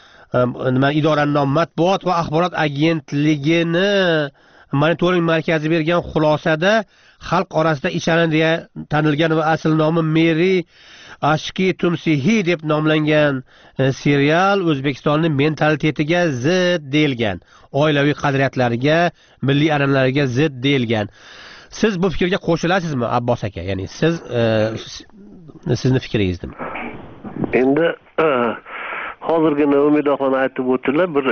nima idoraning nom matbuot va axborot agentligini monitoring markazi bergan xulosada xalq orasida Ishani deya tanilgan va asl nomi Meri Ashki Tumsihi deb nomlangan serial O'zbekistonning mentalitetiga zid deyilgan, oilaviy qadriyatlariga, milliy an'analarga zid deyilgan. Siz bu fikrga qo'shilasizmi, Abbos aka? Ya'ni siz sizni fikringizni. Endi hozirgina Umidaxon aytib o'tdilar, bir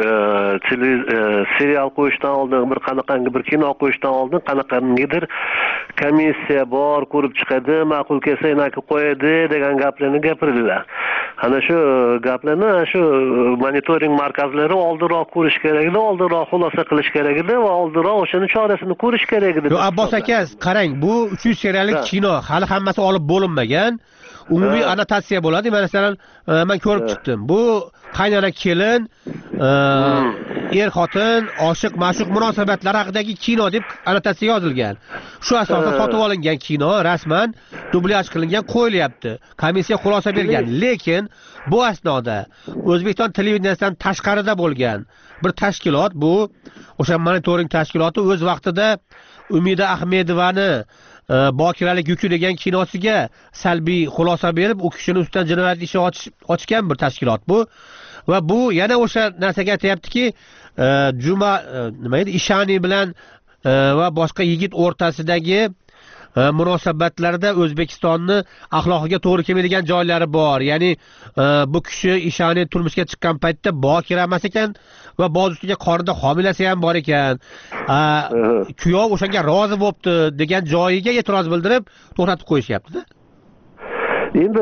serial qo'yishdan oldin, bir qanaqangi bir kino qo'yishdan oldin qanaqangidir komissiya bor, ko'rib chiqadi, ma'qul kelsa inaki qo'yadi degan gaplarni gapirdilar. Ana shu gaplarni shu monitoring markazlari oldinroq ko'rish kerak edi, oldinroq xulosa qilish kerak edi va oldinroq o'shani chorasini ko'rish kerak edi. Yo, Abbos aka, qarang, bu uch yuz seriyalik kino hali hammasi olib bo'linmagan. Umumiy annotatsiya bo'ladi. Masalan, men ko'rib chiqdim. Bu qaynona kelin, er xotin, oshiq ma'shuq munosabatlari haqidagi kino deb annotatsiya yozilgan. Shu asosda sotib olingan kino rasman dublyaj qilingan qo'yilyapti. Komissiya xulosa bergan. Lekin bu asnoda O'zbekiston televideniyasidan tashqarida bo'lgan bir tashkilot, bu o'sha monitoring tashkiloti o'z vaqtida Umida Ahmedovani Bokiralik yuki degan kinosiga salbiy xulosa berib, u kishining ustidan jinoyat ishi ochgan bir tashkilot bu. Va bu yana o'sha narsaga aytayaptiki, Juma nima edi, Ishani bilan va boshqa yigit o'rtasidagi munosabatlarda O'zbekistonni axloqiga to'g'ri kelmaydigan joylari bor. Ya'ni bu kishi Ishani turmushga chiqqan paytda bokira emas ekan va boz ustiga qornida homilasi ham bor ekan. Kuyov o'shanga rozi bo'libdi degan joyiga e'tiroz bildirib to'xtatib qo'yishyapti-da. Endi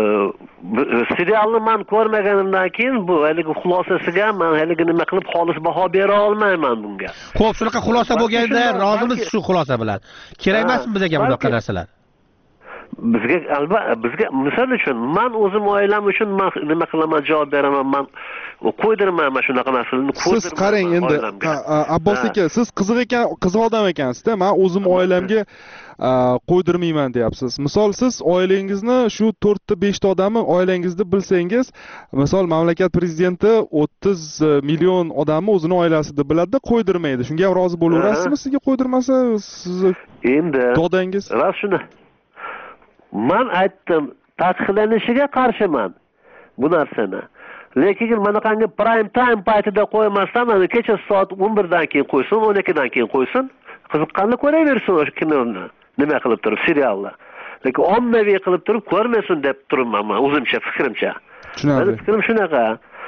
serialni men ko'rmaganimdan keyin bu haligi xulosasiga men haligi nima qilib xolis baho bera olmayman bunga. Xo'p, shunaqa xulosa bo'lganda rozimiz shu xulosa bilan. Kerak emasmi bizga bunaqa narsalar? bizga albatta bizga misol uchun men o'zim oilam uchun men nima qilaman javob beraman, men qo'ydirmayman shunaqa narsalarni. Siz qarang endi Abbos aka, siz qiziq ekan, qiziq odam ekansizda. Men o'zim oilamga qo'ydirmayman deyapsiz. Misol siz oilangizni shu to'rtta beshta odamni oilangizni bilsangiz, misol mamlakat prezidenti o'ttiz million odamni o'zini oilasida biladi, qo'ydirmaydi. Shunga ham rozi bo'laverasizmi? Sizga qo'ydirmasa, sizni endi dodangiz. Ras shuni. Men aytdim, taqiqlanishiga qarshiman bu narsani. Lekin mana qanday prime time paytida qo'ymasdan, mana kecha soat o'n birdan keyin qo'ysin, o'n ikkidan keyin qo'ysin. Qiziqqanini ko'raversin o'sha kinoni. Nima qilib turib seriallar. Lekin ommaviy qilib turib ko'rmasin deb turibman men o'zimcha fikrimcha. Meni fikrim shunaqa.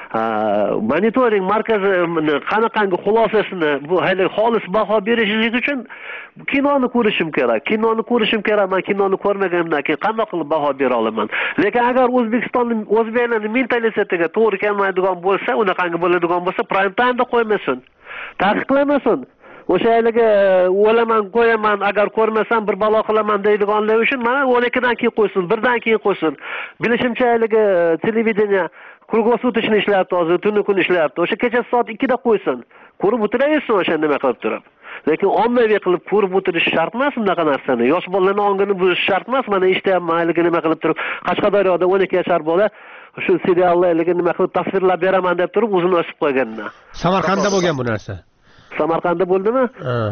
Monitoring markazi qanaqangi xulosasini bu hali xolis baho berishingiz uchun kinoni ko'rishim kerak. Kinoni ko'rishim kerak. Men kinoni ko'rmaganimdan keyin qanday qilib baho bera olaman? Lekin agar O'zbekistonning o'zbeklarning mentalitetiga to'g'ri kelmaydigan bo'lsa, unaqangi bo'ladigan bo'lsa, prime time'da qo'ymasin. Taqiqlamasin. O'sha yerga o'laman, qo'yaman, agar ko'rmasam bir balo qilaman deydiganlar uchun mana o'n ikkidan keyin qo'ysin, birdan keyin qo'ysin. Bilishimcha yerga televideniya kruglosutочный ishlayapti, hozir tuni kun ishlayapti. O'sha kecha soat ikkida qo'ysin. Ko'rib o'tiraversin o'sha nima qilib turib. Lekin ommaviy qilib ko'rib o'tirish shart emas bunaqa narsani. Yosh bolalarning ongini buzish shart emas. Mana eshtyapman, haliga nima qilib turib, Qashqadaryoda o'n ikki yashar bola shu seriallarga nima qilib tasvirlab beraman deb turib o'zini o'sib qo'yganlar. Samarqandda bo'lgan bu narsa. Samarqandda bo'ldimi?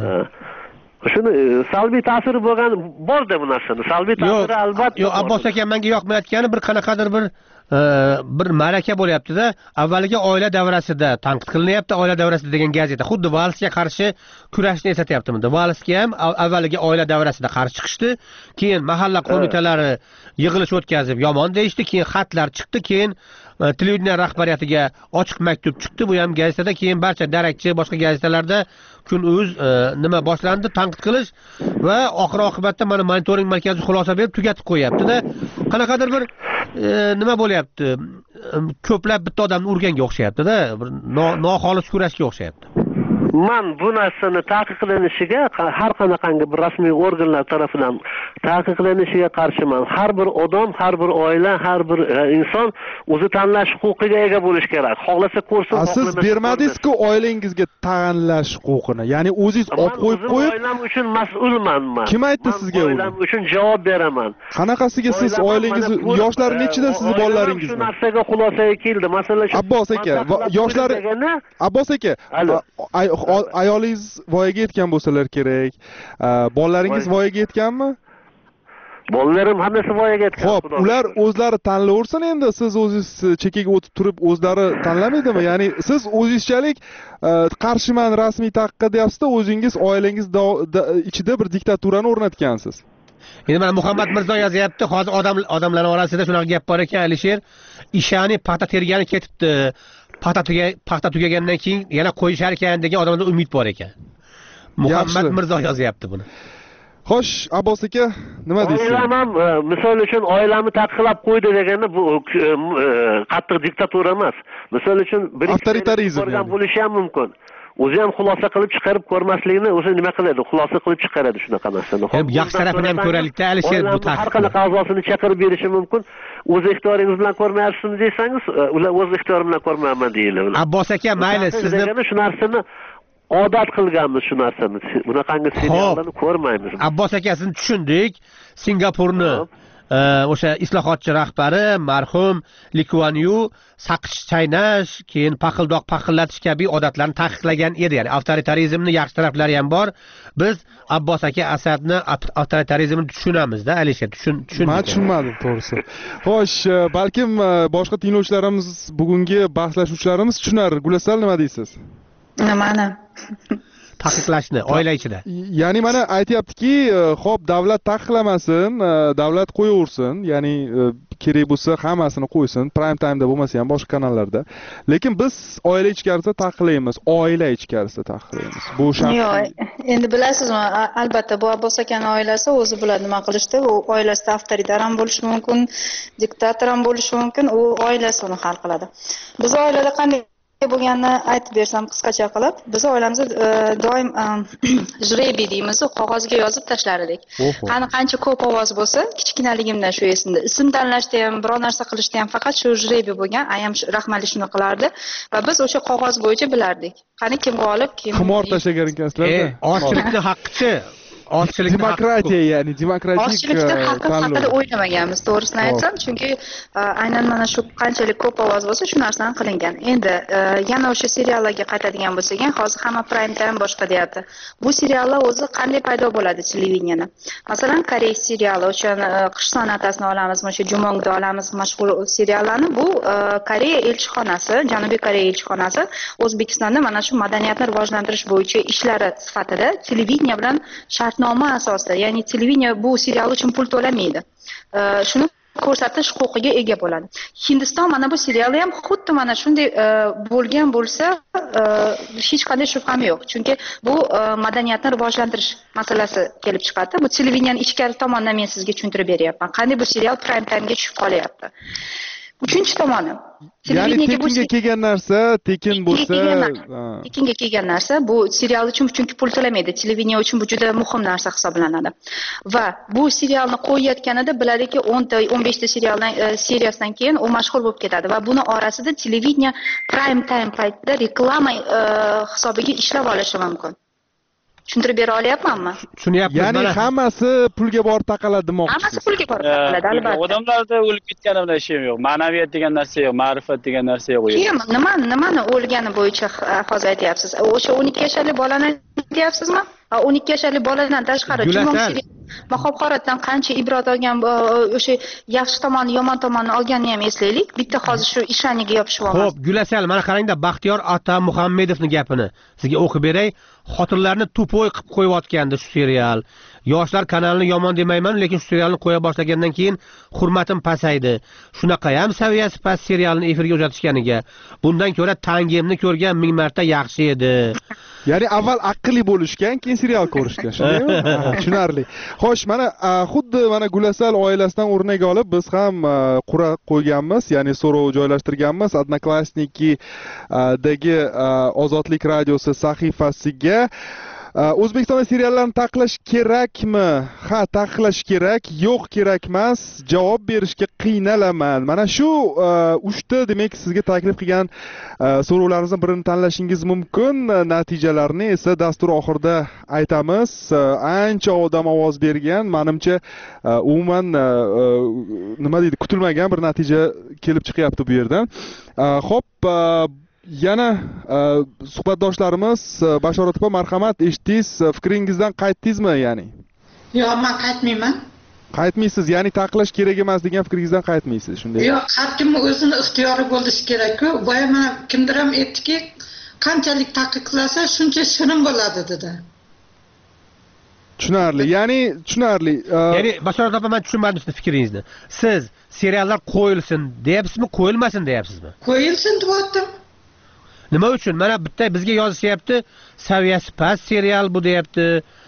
Shuni salbiy ta'siri bo'lgan borda bu narsani. Salbiy ta'siri albatta. Yo'q, Abbos aka menga yoqmayotgani bir qanaqadir bir bir maraka bo'lyapti-da. Avvaliga oila davrasida tanqid qilinyapti, oila davrasida degan gazeta xuddi Valsga qarshi kurashni eslatyaptimi? Valsga ham avvaliga oila davrasida qarshi chiqishdi, keyin mahalla qo'mitalari yig'ilish o'tkazib yomon deyishdi, keyin xatlar chiqdi, keyin televideniya rahbariyatiga ochiq maktub chiqdi, bu ham gazetada, keyin barcha darakchi boshqa gazetalarda Kun.uz nima boshlandi, tanqid qilish va oxir oqibatda mana monitoring markazi xulosa berib tugatib qo'yapti-da. Qanaqadir bir nima bo'lyapti? Ko'plab bitta odamni urganga o'xshayapti-da, bir noxolis kurashga o'xshayapti. Men bu narsani taqiqlanishiga har qanaqangi bir rasmiy organlar tomonidan taqiqlanishiga qarshiman. Har bir odam, har bir oila, har bir inson o'zi tanlash huquqiga ega bo'lish kerak. Xohlasa ko'rsin, xohlamasa. Siz bermadingiz-ku oilangizga tanlash huquqini. Ya'ni o'zingiz olib qo'yib qo'yib, oilam uchun mas'ulman men. Kim aytdi sizga uni? Oilam uchun javob beraman. Qanaqasiga siz oilangiz, yoshlari nechida sizni bolalaringiz? Shu narsaga xulosaga keldi. Masalan, shu Abbos aka, yoshlari Abbos aka, ayolingiz voyaga yetgan bo'lsalar kerak. Bolalaringiz voyaga yetganmi? Bolalarim hammasi voyaga yetgan. Xo'p, ular o'zlari tanlayversin endi, siz o'zingiz chekkaga o'tib turib o'zlari tanlamaydimi? Ya'ni siz o'zingizchalik qarshiman rasmiy taqiqqa deyapsiz-da, o'zingiz oilangiz ichida bir diktaturani o'rnatgansiz. Endi mana Muhammad Mirzo yozyapti, hozir odam odamlar orasida shunaqa gap bor ekan, Alisher, ishani paxta tergani ketibdi. Paxta tuga paxta tugagandan keyin yana qo'yishar ekan degan odamda umid bor ekan. Muhammad Mirzo yozyapti buni. Xo'sh, Abbos aka, nima deysiz? Oilam ham misol uchun oilamni taqiqlab qo'ydi deganda bu qattiq diktatura emas. Misol uchun bir avtoritarizm bo'lishi ham mumkin. O'zi ham xulosa qilib chiqarib ko'rmaslikni o'zi nima qiladi? Xulosa qilib chiqaradi shunaqa narsani. Yaxshi tarafini ham ko'raylikda, Alisher bu taqiq. Har qanaqa a'zosini chaqirib berishi mumkin. O'z ixtiyoringiz bilan ko'rmayapsizmi desangiz, ular o'z ixtiyorim bilan ko'rmayapman deydilar. Abbos aka, mayli, sizni shu narsani odat qilganmiz shu narsani. Bunaqangi seriallarni ko'rmaymiz. Abbos aka, sizni tushundik. Singapurni o'sha islohotchi rahbari marhum Lee Kuan Yew saqish chaynash, keyin paqildoq paqillatish kabi odatlarni taqiqlagan edi. Ya'ni avtoritarizmni yaxshi taraflari ham bor. Biz Abbos aka Asadni avtoritarizmni tushunamiz-da, Alisher, tushun tushundik. Men tushunmadim, to'g'risi. Xo'sh, balkim boshqa tinglovchilarimiz, bugungi bahslashuvchilarimiz tushunar. Gulasal, nima deysiz? Nimani? Taqiqlashni oila ichida. Ya'ni mana aytayaptiki, xo'p, davlat taqiqlamasin, davlat qo'yaversin, ya'ni kerak bo'lsa hammasini qo'ysin, prime time'da bo'lmasa ham boshqa kanallarda. Lekin biz oila ichkarisida taqiqlaymiz, oila ichkarisida taqiqlaymiz. Bu shart. Yo'q, endi bilasizmi, albatta bu Abbos akaning oilasi o'zi biladi nima qilishdi. U oilasida avtoritar ham bo'lishi mumkin, diktator ham bo'lishi mumkin, u oilasi uni hal qiladi. Biz oilada qanday bo'lganini aytib bersam qisqacha qilib, biz oilamizda e, doim jrebiy deymiz, qog'ozga yozib tashlar edik. Qani qancha ko'p ovoz bo'lsa, kichkinaligimdan shu esimda. Ism tanlashda ham, biror narsa qilishda ham faqat shu jrebiy bo'lgan. Ayam rahmali shuni qilardi va biz o'sha qog'oz bo'yicha bilardik. Qani kim g'olib, kim Xumor tashlagan ekansizlar-da. Ozchilikni haqqichi. Ozchilik demokratiya, ya'ni demokratik ozchilikda haqqi haqida o'ylamaganmiz, to'g'risini aytsam, chunki aynan mana shu qanchalik ko'p ovoz bo'lsa, shu narsani qilingan. Endi yana o'sha seriallarga qaytadigan bo'lsak, hozir hamma prime time boshqa deyapti. Bu seriallar o'zi qanday paydo bo'ladi televideniyada? Masalan, Koreys seriali uchun Qish sonatasini olamiz, o'sha Jumongni olamiz, mashhur seriallarni bu Koreya elchixonasi, Janubiy Koreya elchixonasi O'zbekistonda mana shu madaniyatni rivojlantirish bo'yicha ishlari sifatida televideniya bilan shart noma asosida, ya'ni televideniya bu serial uchun pul to'lamaydi. Shuni ko'rsatish huquqiga ega bo'ladi. Hindiston mana bu serialda ham xuddi mana shunday bo'lgan bo'lsa, hech qanday shubham yo'q. Chunki bu madaniyatni rivojlantirish masalasi kelib chiqadi. Bu televideniyaning ichkari tomonidan men sizga tushuntirib beryapman. Qanday bu serial prime timega tushib qolyapti. Uchinchi tomoni. Ya'ni tekinga kelgan narsa, tekin bo'lsa, tekinga kelgan narsa bu serial uchun chunki pul to'lamaydi. Televideniya uchun bu juda muhim narsa hisoblanadi. Va bu serialni qo'yayotganida biladiki, o'n ta, o'n besh ta serialdan seriyasidan keyin u mashhur bo'lib ketadi va buni orasida televideniya prime time paytida reklama hisobiga ishlab olishi mumkin. Tushuntirib bera olyapmanmi? Tushunyapmiz. Ya'ni hammasi pulga borib taqaladi demoqchisiz. Hammasi pulga borib taqaladi, albatta. Odamlarda o'lib ketgani bilan ish yo'q. Ma'naviyat degan narsa yo'q, ma'rifat degan narsa yo'q. Keyin nima, nimani o'lgani bo'yicha hozir aytyapsiz? O'sha o'n ikki yoshli bolani aytyapsizmi? o'n ikki yoshli boladan tashqari Mahobxoratdan qancha ibrat olgan, o'sha yaxshi tomonni, yomon tomonni olganini ham eslaylik. Bitta hozir shu ishaniga yopishib olamiz. Xo'p, Gulasal, mana qarangda, Baxtiyor ota Muhammedovning gapini sizga o'qib beray. Xotinlarni tupoy qilib qo'yayotgandi shu serial. Yoshlar kanalini yomon demayman, lekin shu serialni qo'ya boshlagandan keyin hurmatim pasaydi. Shunaqa ham saviyasi past serialni efirga uzatishganiga. Bundan ko'ra Tangemni ko'rgan ming marta yaxshi edi. Ya'ni avval aqlli bo'lishgan, keyin serial ko'rishgan, shundaymi? Tushunarli. Xo'sh, mana xuddi mana Gulasal oilasidan o'rnak olib biz ham qura qo'yganmiz, ya'ni so'rov joylashtirganmiz Odnoklassniki-dagi Ozodlik radiosi sahifasiga. O'zbekistonda seriallarni taqiqlash kerakmi? Ha, taqiqlash kerak, yo'q kerak emas. Javob berishga qiynalaman. Mana shu uchta demak sizga taklif qilgan so'rovlarimizdan birini tanlashingiz mumkin. Natijalarni esa dastur oxirida aytamiz. Ancha odam ovoz bergan. Menimcha umuman nima deydi, kutilmagan bir natija kelib chiqyapti bu yerdan. Xo'p, yana suhbatdoshlarimiz Bashorat opa, marhamat, eshitdingiz, fikringizdan qaytdingizmi, ya'ni? Yo'q, men qaytmayman. Qaytmaysiz, ya'ni taqiqlash kerak emas degan fikringizdan qaytmaysiz, shunday. Yo'q, har kimni o'zini ixtiyori bo'lishi kerak-ku. Boya mana kimdir ham aytdiki, qanchalik taqiqlasa, shuncha shirin bo'ladi dedi. Tushunarli. Ya'ni tushunarli. Ya'ni Bashorat opa, men tushunmadim sizning fikringizni. Siz seriallar qo'yilsin deyapsizmi, qo'yilmasin deyapsizmi? Qo'yilsin deyaptim. Nima uchun? Mana bitta bizga yozishyapti, saviyasi past serial bu deyapti.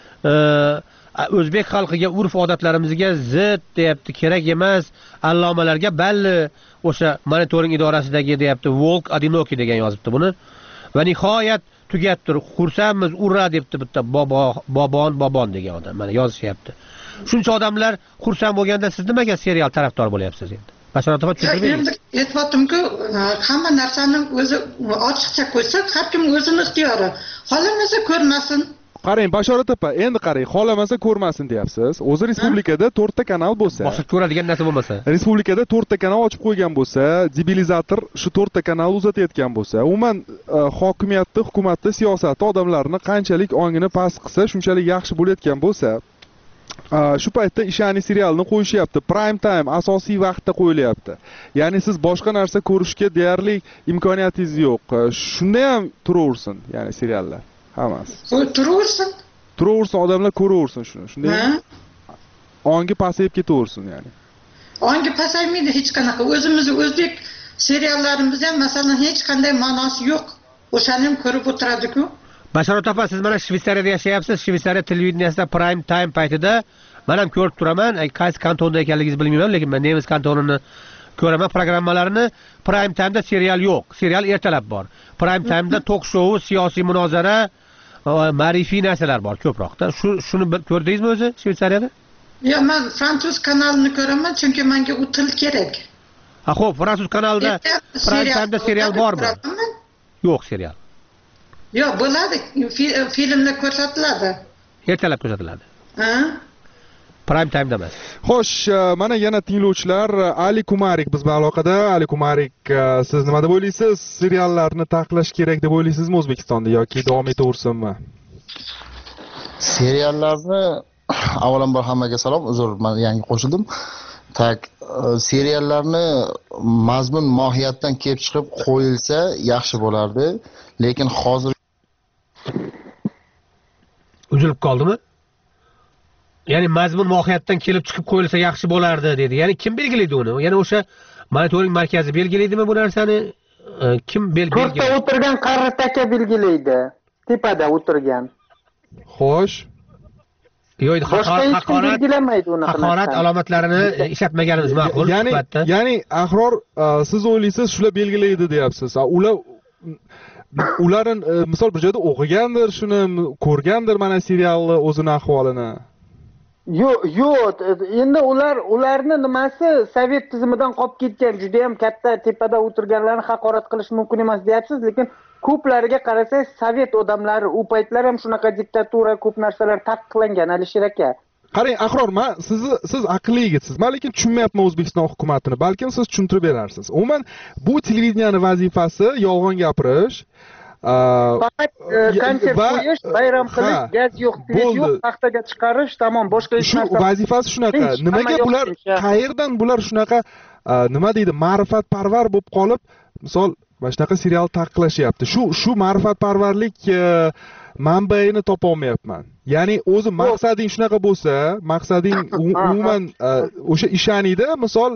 O'zbek xalqiga, urf-odatlarimizga zid deyapti, kerak emas. Allomalarga balli o'sha monitoring idorasidagi deyapti, Volk Adinoki degan yozibdi buni. Va nihoyat tugatdi. Xursandmiz, urra debdi bitta bobo, bobon, bobon degan odam. Mana yozishyapti. Shuncha odamlar xursand bo'lganda siz nimaga serial tarafdor bo'lyapsiz endi? Bashorat opa, tushuntiring. Endi aytdim-ku, hamma narsani o'zi ochiqcha qo'ysak, har kim o'zini ixtiyori. Xohlamasa ko'rmasin. Qarang, Bashorat opa, endi qarang, xohlamasa ko'rmasin deyapsiz. O'zi respublikada to'rtta kanal bo'lsa, boshqa ko'radigan narsa bo'lmasa, respublikada to'rtta kanal ochib qo'ygan bo'lsa, debilizator shu to'rtta kanal uzatayotgan bo'lsa, umuman hokimiyatni, hukumatni, siyosatni odamlarni qanchalik ongini past qilsa, shunchalik yaxshi bo'layotgan bo'lsa, shu paytda ishani serialni qo'yishyapti. Prime time asosiy vaqtda qo'yilyapti. Ya'ni siz boshqa narsa ko'rishga deyarli imkoniyatingiz yo'q. Shunda ham turaversin, ya'ni seriallar hammasi. Turaversin. Turaversin, odamlar ko'raversin shuni. Shunday. Ongi pasayib ketaversin, ya'ni. Ongi pasaymaydi hech qanaqa. O'zimiz o'zbek seriallarimiz ham masalan hech qanday ma'nosi yo'q. O'shani ham ko'rib o'tiradi-ku. Bashorat opa, siz mana Shveysariyada yashayapsiz. Shveysariya televideniyasida prime time paytida men ham ko'rib turaman. Qaysi kantonda ekanligingizni bilmayman, lekin men nemis kantonini ko'raman programmalarini. Prime time'da serial yo'q, serial ertalab bor. Prime time'da tok shou, siyosiy munozara, ma'rifiy narsalar bor ko'proqda. Shu shuni ko'rdingizmi o'zi Shveysariyada? Yo'q, men fransuz kanalini ko'raman, chunki menga u til kerak. Ha, xo'p, fransuz kanalida Prime time'da serial bormi? Yo'q, serial. Yo'q, bo'ladi. Filmlar ko'rsatiladi. Ertalab ko'rsatiladi. Ha? Prime time'da emas. Xo'sh, mana yana tinglovchilar Ali Kumarik biz bilan aloqada. Ali Kumarik, siz nima deb o'ylaysiz? Seriallarni taqiqlash kerak deb o'ylaysizmi O'zbekistonda yoki davom etaversinmi? Seriallarni avvalambor hammaga salom, uzr, men yangi qo'shildim. Tak, seriallarni mazmun mohiyatdan kelib chiqib qo'yilsa yaxshi bo'lardi, lekin hozir uzilib qoldimi? Ya'ni mazmun mohiyatdan kelib chiqib qo'yilsa yaxshi bo'lardi dedi. Ya'ni kim belgilaydi uni? Ya'ni o'sha monitoring markazi belgilaydimi bu narsani? Kim belgilaydi? To'rtta o'tirgan qarri taka belgilaydi. Tepada o'tirgan. Xo'sh. Yo'q, haqorat belgilamaydi uni. Haqorat alomatlarini ishlatmaganimiz ma'qul. Ya'ni, ya'ni Ahror, siz o'ylaysiz shular belgilaydi deyapsiz. Ular ularning misol bir joyda o'qigandir, shuni ko'rgandir mana serialni o'zini ahvolini. Yo'q, yo'q, endi ular ularni nimasi sovet tizimidan qolib ketgan, juda ham katta tepada o'tirganlarni haqorat qilish mumkin emas deyapsiz, lekin ko'plariga qarasangiz sovet odamlari, u paytlar ham shunaqa diktatura, ko'p narsalar taqiqlangan Alisher aka. Qarang, Ahror, men sizni siz aqlli yigitsiz. Men lekin tushunmayapman O'zbekiston hukumatini. Balkim siz tushuntirib berarsiz. Umuman bu televideniyaning vazifasi yolg'on gapirish, faqat konsert qo'yish, bayram qilish, gaz yo'q, tez yo'q, paxtaga chiqarish, tamom, boshqa hech narsa. Shu vazifasi shunaqa. Nimaga bular qayerdan bular shunaqa nima deydi, ma'rifatparvar bo'lib qolib, misol mana shunaqa serial taqiqlashyapti. Shu shu ma'rifatparvarlik manbaini topa olmayapman. Ya'ni o'zi maqsading shunaqa bo'lsa, maqsading umuman o'sha ishoniyda, misol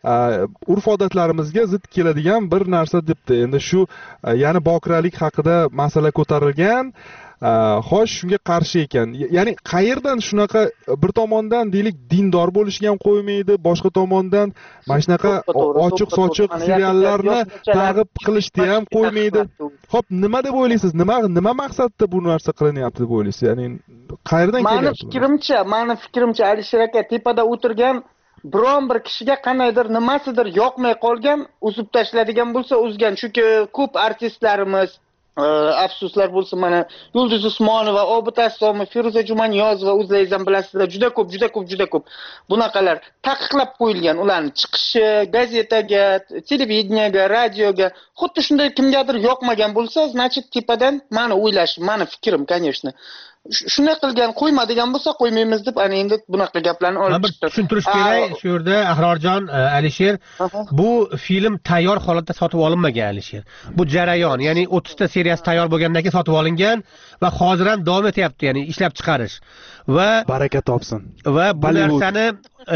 urf-odatlarimizga zid keladigan bir narsa debdi. Endi shu ya'ni bokiralik haqida masala ko'tarilgan. Xo'sh, shunga qarshi ekan. Ya'ni qayerdan shunaqa bir tomondan deylik dindor bo'lishga ham qo'ymaydi, boshqa tomondan mana shunaqa ochiq-sochiq seriallarni targ'ib qilishni ham qo'ymaydi. Xo'p, nima deb o'ylaysiz? Nima nima maqsadda bu narsa qilinyapti deb o'ylaysiz? Ya'ni qayerdan kelyapti? Meni fikrimcha, meni fikrimcha Alisher aka tepada o'tirgan biron bir kishiga qanaydir nimasidir yoqmay qolgan, uzib tashladigan bo'lsa uzgan. Chunki ko'p artistlarimiz afsuslar bo'lsin, mana Yulduz Usmonova, Obid Asomov, Feruza Jumaniyozova o'zlaringizdan bilasizlar, juda ko'p, juda ko'p, juda ko'p bunaqalar taqiqlab qo'yilgan, ularning chiqishi gazetaga, televideniyaga, radioga, xuddi shunday kimgadir yoqmagan bo'lsa, значит tepadan meni o'ylashim, meni fikrim, конечно. Shunday qilgan, qo'ymadigan bo'lsa qo'ymaymiz deb ana endi bunaqa gaplarni olib chiqdi. Tushuntirish kerak, shu yerda Ahrorjon, Alisher, bu film tayyor holatda sotib olinmagan Alisher. Bu jarayon, ya'ni o'ttiz ta seriyasi tayyor bo'lgandan keyin sotib olingan va hozir ham davom etyapti, ya'ni ishlab chiqarish. Va baraka topsin. Va bu narsani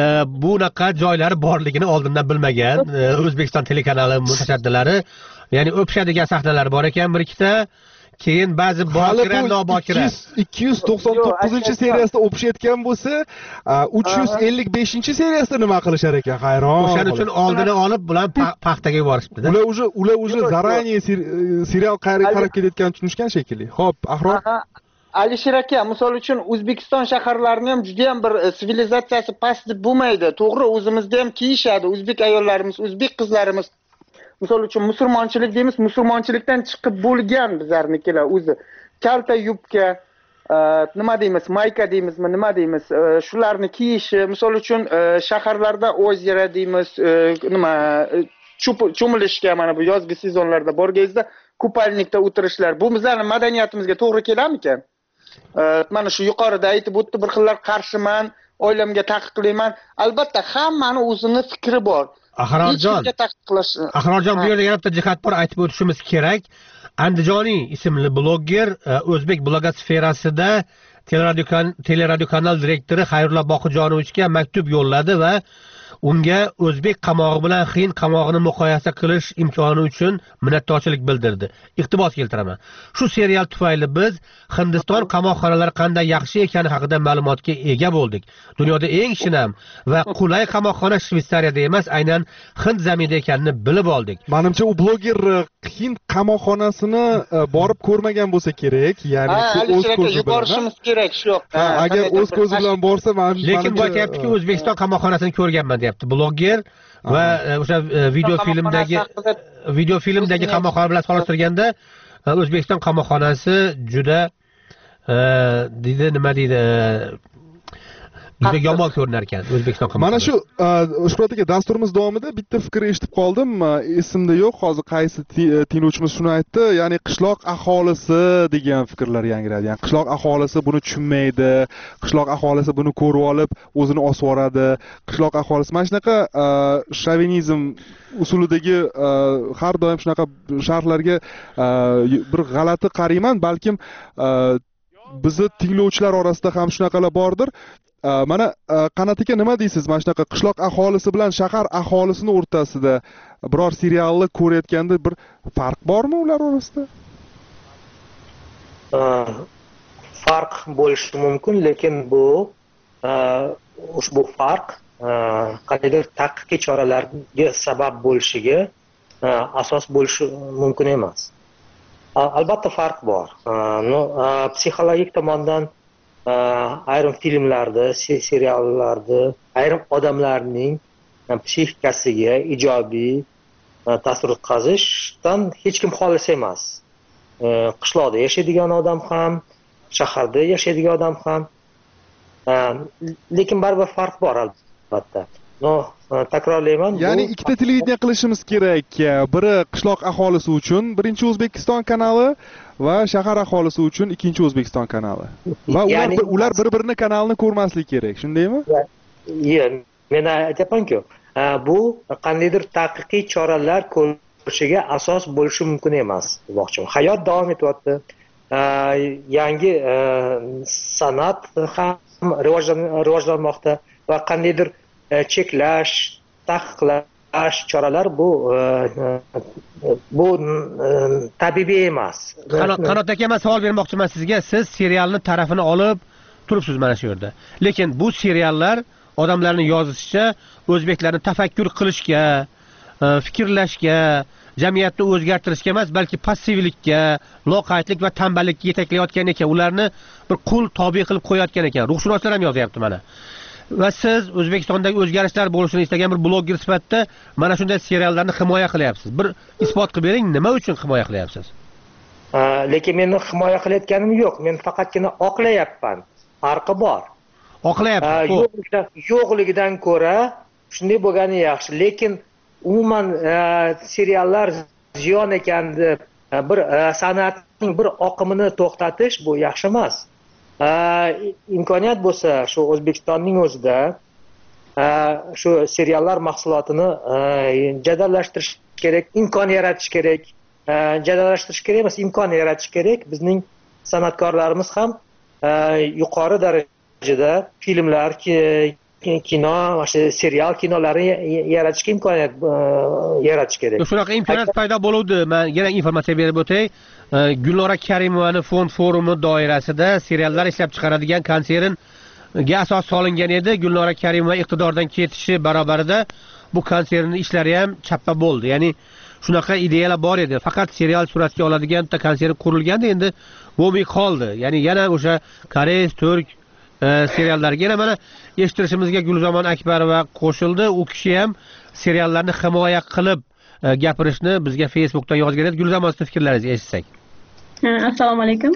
bunaqa joylari borligini oldindan bilmagan O'zbekiston telekanali mutasaddilari, ya'ni o'pishadigan sahnalar bor ekan bir ikkita. Keyin ba'zi bokira, nobokira ikki yuz to'qson to'qqizinchi seriyasida o'pishayotgan bo'lsa, uch yuz ellik beshinchi seriyasida nima qilishar ekan? Hayron. O'shaning uchun oldini olib, bular paxtaga yuborishibdi-da. Ular уже ular уже zaraneye serial qarab ketayotganini tushunishgan shekilli. Xo'p, Ahror. Alisher aka, misol uchun O'zbekiston shaharlarini ham juda ham bir sivilizatsiyasi past deb bo'lmaydi. To'g'ri, o'zimizda ham kiyishadi, o'zbek ayollarimiz, o'zbek qizlarimiz. Misol uchun musulmonchilik deymiz, musulmonchilikdan chiqib bo'lgan bizlarnikilar o'zi. Kalta yubka, nima deymiz, mayka deymizmi, nima deymiz, shularni kiyishi, misol uchun shaharlarda ozera deymiz, nima cho'milishga mana bu yozgi sezonlarda borganda kupalnikda o'tirishlar. Bu bizlarning madaniyatimizga to'g'ri keladimikan? Mana shu yuqorida aytib o'tdi, bir xillar qarshiman, oilamga taqiqlayman. Albatta hammaning o'zining fikri bor. Ahrorjon, Ahrorjon, bu yerda yana bitta jihat bor, aytib o'tishimiz kerak. Andijoniy ismli blogger o'zbek blogosferasida teleradio kanal direktori Xayrullo Boqijonovichga maktub yo'lladi va unga o'zbek qamog'i bilan hind qamog'ini muqoyasa qilish imkoni uchun minnatdorchilik bildirdi. Iqtibos keltiraman. Shu serial tufayli biz Hindiston qamoqxonalari qanday yaxshi ekani haqida ma'lumotga ega bo'ldik. Dunyoda eng shinam va qulay qamoqxona Shveysariyada emas, aynan Hind zaminida ekanini bilib oldik. Menimcha u bloger Hind qamoqxonasini borib ko'rmagan bo'lsa kerak, ya'ni o'z ko'zi bilan borishimiz kerak, shu yoqqa. Agar o'z ko'zi bilan borsa, men lekin bu aytayaptiki, O'zbekiston qamoqxonasini ko'rganman deyapti bloger va o'sha video filmdagi video filmdagi qamoqxona bilan solishtirganda O'zbekiston qamoqxonasi juda deydi, nima deydi, juda yomon ko'rinar ekan O'zbekiston qamoqxonasi. Mana shu Shuhrat aka, dasturimiz davomida bitta fikr eshitib qoldim. Esimda yo'q, hozir qaysi tinglovchimiz shuni aytdi, ya'ni qishloq aholisi degan fikrlar yangradi. Ya'ni qishloq aholisi buni tushunmaydi, qishloq aholisi buni ko'rib olib o'zini osib yuboradi. Qishloq aholisi mana shunaqa shovinizm usulidagi har doim shunaqa sharhlarga bir g'alati qarayman, balkim bizni tinglovchilar orasida ham shunaqalar bordir. Mana Qanat aka, nima deysiz? Mana shunaqa qishloq aholisi bilan shahar aholisini o'rtasida biror serialni ko'rayotganda bir farq bormi ular orasida? Farq bo'lishi mumkin, lekin bu ushbu farq qandaydir taqiqiy choralarga sabab bo'lishiga asos bo'lishi mumkin emas. Albatta farq bor. No, psixologik tomondan ayrim filmlarda, seriallarda ayrim odamlarning psixikasiga ijobiy ta'sir o'tkazishdan hech kim xolis emas. Qishloqda yashaydigan odam ham, shaharda yashaydigan odam ham, lekin baribir farq bor albatta. No, takrorlayman. Ya'ni ikkita televideniya qilishimiz kerak. Biri qishloq aholisi uchun birinchi O'zbekiston kanali va shahar aholisi uchun ikkinchi O'zbekiston kanali. Va ular ular bir-birini kanalini ko'rmasligi kerak, shundaymi? Yo'q, men aytayapman-ku, bu qandaydir taqiqiy choralar ko'rishiga asos bo'lishi mumkin emas, demoqchiman. Hayot davom etyapti. Yangi san'at ham rivojlanmoqda va qandaydir cheklash, taqiqlash choralar bu bu tabiiy emas. Qanot aka, men savol bermoqchiman sizga. Siz serialni tarafini olib turibsiz mana shu yerda. Lekin bu seriallar odamlarning yozishicha o'zbeklarni tafakkur qilishga, fikrlashga, jamiyatni o'zgartirishga emas, balki passivlikka, loqaydlik va tanballikka yetaklayotgan ekan. Ularni bir qul tobe qilib qo'yayotgan ekan. Ruhshunoslar ham yozyapti mana. Va siz O'zbekistondagi o'zgarishlar bo'lishini istagan bir bloger sifatida mana shunday seriallarni himoya qilyapsiz. Bir isbot qilib bering, nima uchun himoya qilyapsiz? Lekin men himoya qilayotganim yo'q. Men faqatgina oqlayapman. Farqi bor. Oqlayapsiz. Yo'qligidan ko'ra shunday bo'lgani yaxshi. Lekin umuman seriallar ziyon ekan deb bir san'atning bir oqimini to'xtatish bu yaxshi emas. Imkoniyat bo'lsa shu O'zbekistonning o'zida shu seriallar mahsulotini jadallashtirish kerak, imkon yaratish kerak. Jadallashtirish kerak emas, imkon yaratish kerak. Bizning san'atkorlarimiz ham yuqori darajada filmlar, kino, o'sha serial kinolari yaratishga imkoniyat yaratish kerak. Shunaqa imkoniyat paydo bo'luvdi. Men yana informatsiya berib o'tay. Gulnora Karimovani fond forumi doirasida seriallar ishlab chiqaradigan konsernga asos solingan edi. Gulnora Karimova iqtidordan ketishi barobarida bu konsernning ishlari ham chappa bo'ldi. Ya'ni shunaqa ideyalar bor edi. Faqat serial suratga oladigan bitta konsern qurilgandi, endi bo'lmay qoldi. Ya'ni yana o'sha koreys, turk seriallarga yana mana eshittirishimizga Gulzamon Akbarova qo'shildi. U kishi ham seriallarni himoya qilib gapirishni bizga Facebookdan yozgan edi. Gulzamon, siz fikrlaringizni eshitsak. Assalomu alaykum.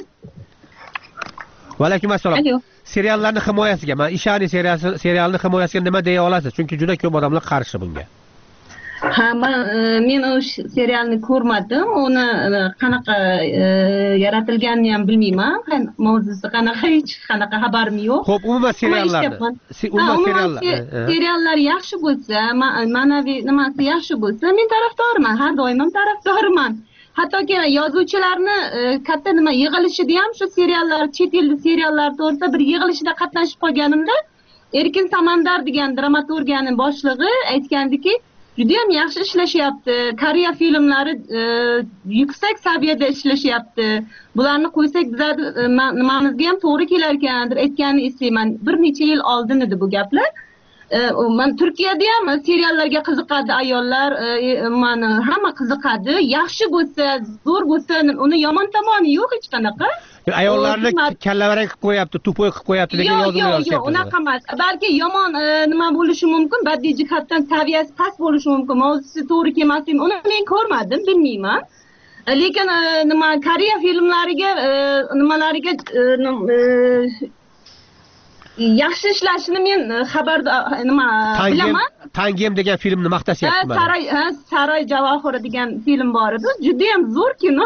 Va alaykum assalom. Seriallarni himoyasiga, men Ishani serialini himoyasiga nima deya olasiz? Chunki juda ko'p odamlar qarshi bunga. Ha, men o serialni ko'rmadim. Uni qanaqa yaratilganini ham bilmayman. Mavzusi qanaqa, hech qanaqa xabarim yo'q. Xo'p, umuman seriallarni. Umuman seriallar. Seriallar yaxshi bo'lsa, ma'naviy nimasi yaxshi bo'lsa, men tarafdorman. Har doim ham tarafdorman. Hattoki yozuvchilarni katta nima yig'ilishida ham shu seriallar, chet ellik seriallar to'g'risida bir yig'ilishida qatnashib qolganimda, Erkin Samandar degan dramaturgiyaning boshlig'i aytgandiki, juda ham yaxshi ishlashyapti. Koreya filmlari e, yuksak saviyada ishlashyapti. Bularni qo'ysak bizlar e, nimamizga ham to'g'ri kelar ekan deb aytganini eslayman. Bir necha yil oldin edi bu gaplar. E, man Turkiyada ham seriallarga qiziqadi ayollar, e, mana hamma qiziqadi. Yaxshi bo'lsa, zo'r bo'lsa, uni yomon tomoni yo'q hech qanaqa. Ayollarni kallavarang qilib qo'yapti, tupoy qilib qo'yapti degan yozuvlar yo'q, yo'q, unaqa emas. Balki yomon e, nima bo'lishi mumkin, badiiy jihatdan saviyasi past bo'lishi mumkin. Mavzusi to'g'ri kelmasligi, uni men ko'rmadim, bilmayman. E, lekin e, nima Koreya filmlariga e, nimalariga e, e, yaxshi ishlashini men xabardor nima bilaman. Tangem degan filmni maqtashyapman. Saroy Saroy Javohiri degan film bor edi. Juda ham zo'r kino.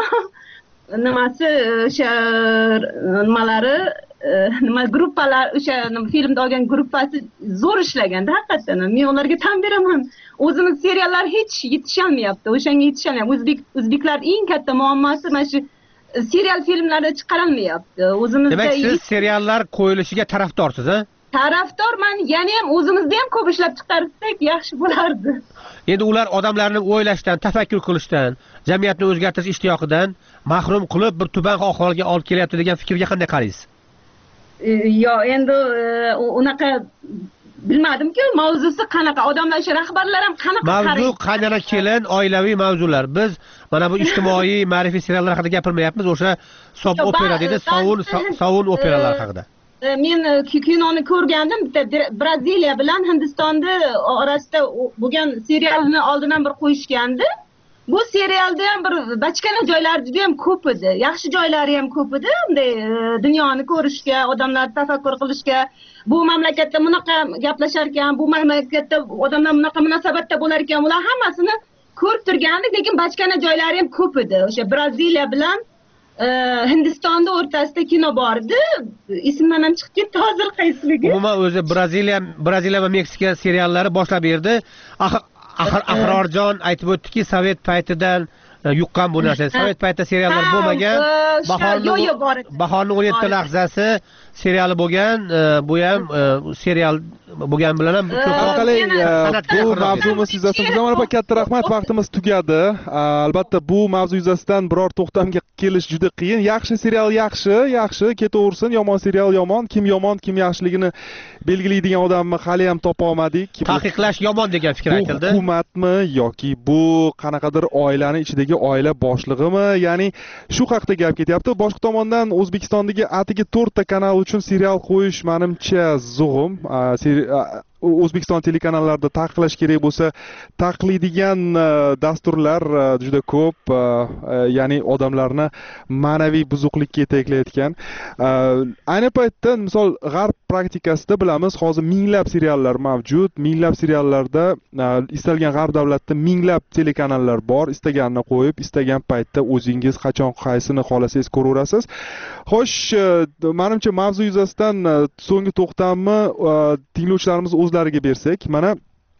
Nimasi o'sha nimalari nima gruppalar o'sha filmda olgan gruppasi zo'r ishlaganda haqiqatan men ularga tan beraman. O'zimiz seriallar hech yetisholmayapti. O'shanga yetisholmayapti. O'zbek o'zbeklar eng katta muammosi mana shu serial filmlarda chiqarilmayapti. O'zimizda Demak, siz seriallar qo'yilishiga tarafdorsiz, a? Tarafdorman, yana ham o'zimizda ham ko'p ishlab chiqarsak yaxshi bo'lardi. Endi ular odamlarni o'ylashdan, tafakkur qilishdan, jamiyatni o'zgartirish ishtiyoqidan mahrum qilib bir tuban ahvolga olib kelyapti degan fikrga qanday qaraysiz? Yo, endi unaqa bilmadim-ku, mavzusi qanaqa, odamlar o'sha rahbarlar ham qanaqa qaraydi. Mavzu qaynana kelin, oilaviy mavzular. Biz mana bu ijtimoiy, ma'rifiy seriallar haqida gapirmayapmiz, o'sha sob opera deydi, sovun sovun operalar haqida. Men kinoni ko'rgandim, Braziliya bilan Hindistonni orasida bo'lgan serialni oldindan bir qo'yishgandi. Bu serialda ham bir bachkana joylari juda ham ko'p edi. Yaxshi joylari ham ko'p edi. Bunday dunyoni ko'rishga, odamlar tafakkur qilishga, bu mamlakatda bunaqa gaplashar ekan, bu mamlakatda odamlar bunaqa munosabatda bo'lar ekan, ular hammasini ko'rib turgandik, lekin bachkana joylari ham ko'p edi. O'sha Braziliya bilan Hindistonda o'rtasida kino bor edi. Ismdan ham chiqib ketdi hozir qaysiligi. Umuman o'zi Braziliya, Braziliya va Meksika seriallari boshlab berdi. Axir Ahrorjon aytib o'tdiki, Sovet paytidan yuqqan bu narsa. Sovet paytida seriallar bo'lmagan. Bahorning o'n yetti lahzasi seriali bo'lgan, bu ham serial bo'lgan bilan ham ko'proq bu mavzumiz yuzasidan Muzammar opa katta rahmat, vaqtimiz tugadi. Albatta bu mavzu yuzasidan biror to'xtamga kelish juda qiyin. Yaxshi serial yaxshi, yaxshi ketaversin, yomon serial yomon. Kim yomon, kim yaxshiligini belgilaydigan odamni hali ham topa olmadik. Taqiqlash yomon degan fikr aytildi. Bu hukumatmi yoki bu qanaqadir oilani ichidagi oila boshlig'imi? Ya'ni shu haqda gap ketyapti. Boshqa tomondan O'zbekistondagi atigi to'rtta kanal uchun serial qo'yish menimcha zo'g'im. O'zbekiston telekanallarida taqiqlash kerak bo'lsa, taqlaydigan dasturlar juda ko'p, ya'ni odamlarni ma'naviy buzuqlikka yetaklayotgan. Ayni paytda misol g'arb praktikasida bilamiz, hozir minglab seriallar mavjud, minglab seriallarda istalgan g'arb davlatida minglab telekanallar bor, istaganini qo'yib, istagan paytda o'zingiz qachon qaysini xohlasangiz ko'raverasiz. Xo'sh, menimcha mavzu yuzasidan so'nggi to'xtamni tinglovchilarimiz o'zlariga bersak, mana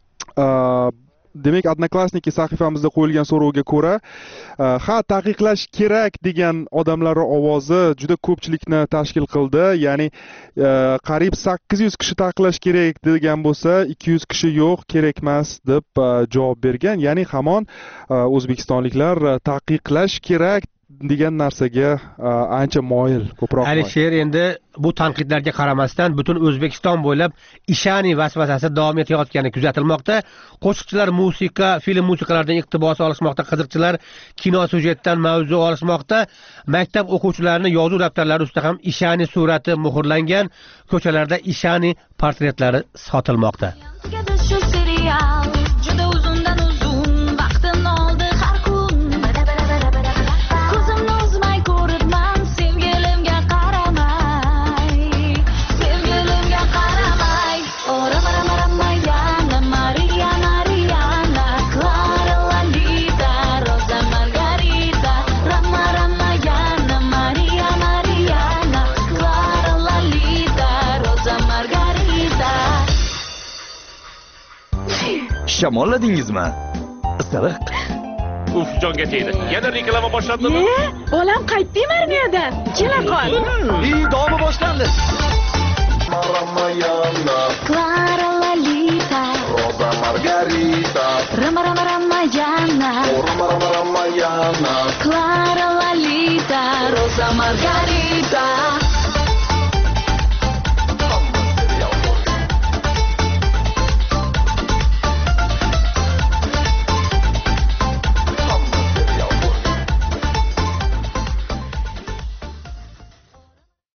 demak Odnoklassniki sahifamizda qo'yilgan so'rovga ko'ra, ha taqiqlash kerak degan odamlar ovozi juda ko'pchilikni tashkil qildi. Ya'ni qariyb sakkiz yuz kishi taqiqlash kerak degan bo'lsa, ikki yuz kishi yo'q, kerak emas deb javob bergan. Ya'ni hamon o'zbekistonliklar taqiqlash kerak degan narsaga ancha moyil, ko'proq. Alisher endi bu tanqidlarga qaramasdan butun O'zbekiston bo'ylab ishani vasvasasi davom etayotgani kuzatilmoqda. Qo'shiqchilar musiqa, film musiqalaridan iqtibos olishmoqda, qiziqchilar kino syujetidan mavzu olishmoqda. Maktab o'quvchilarining yozuv daftarlari ustida ham ishani surati muhrlangan, ko'chalarda ishani portretlari sotilmoqda. Shamolladingizmi? Isiriq. Uf, jonga tegdi. Yana reklama boshlandimi? Bolam qaytdingmi armiyadan? Kela qol. Ey, domi boshlandi. Roma Ramayana, Clara Lalita, Rosa Margarita, Rama Rama Ramayana, oh Roma Roma Ramayana, Clara Lalita, Rosa Margarita.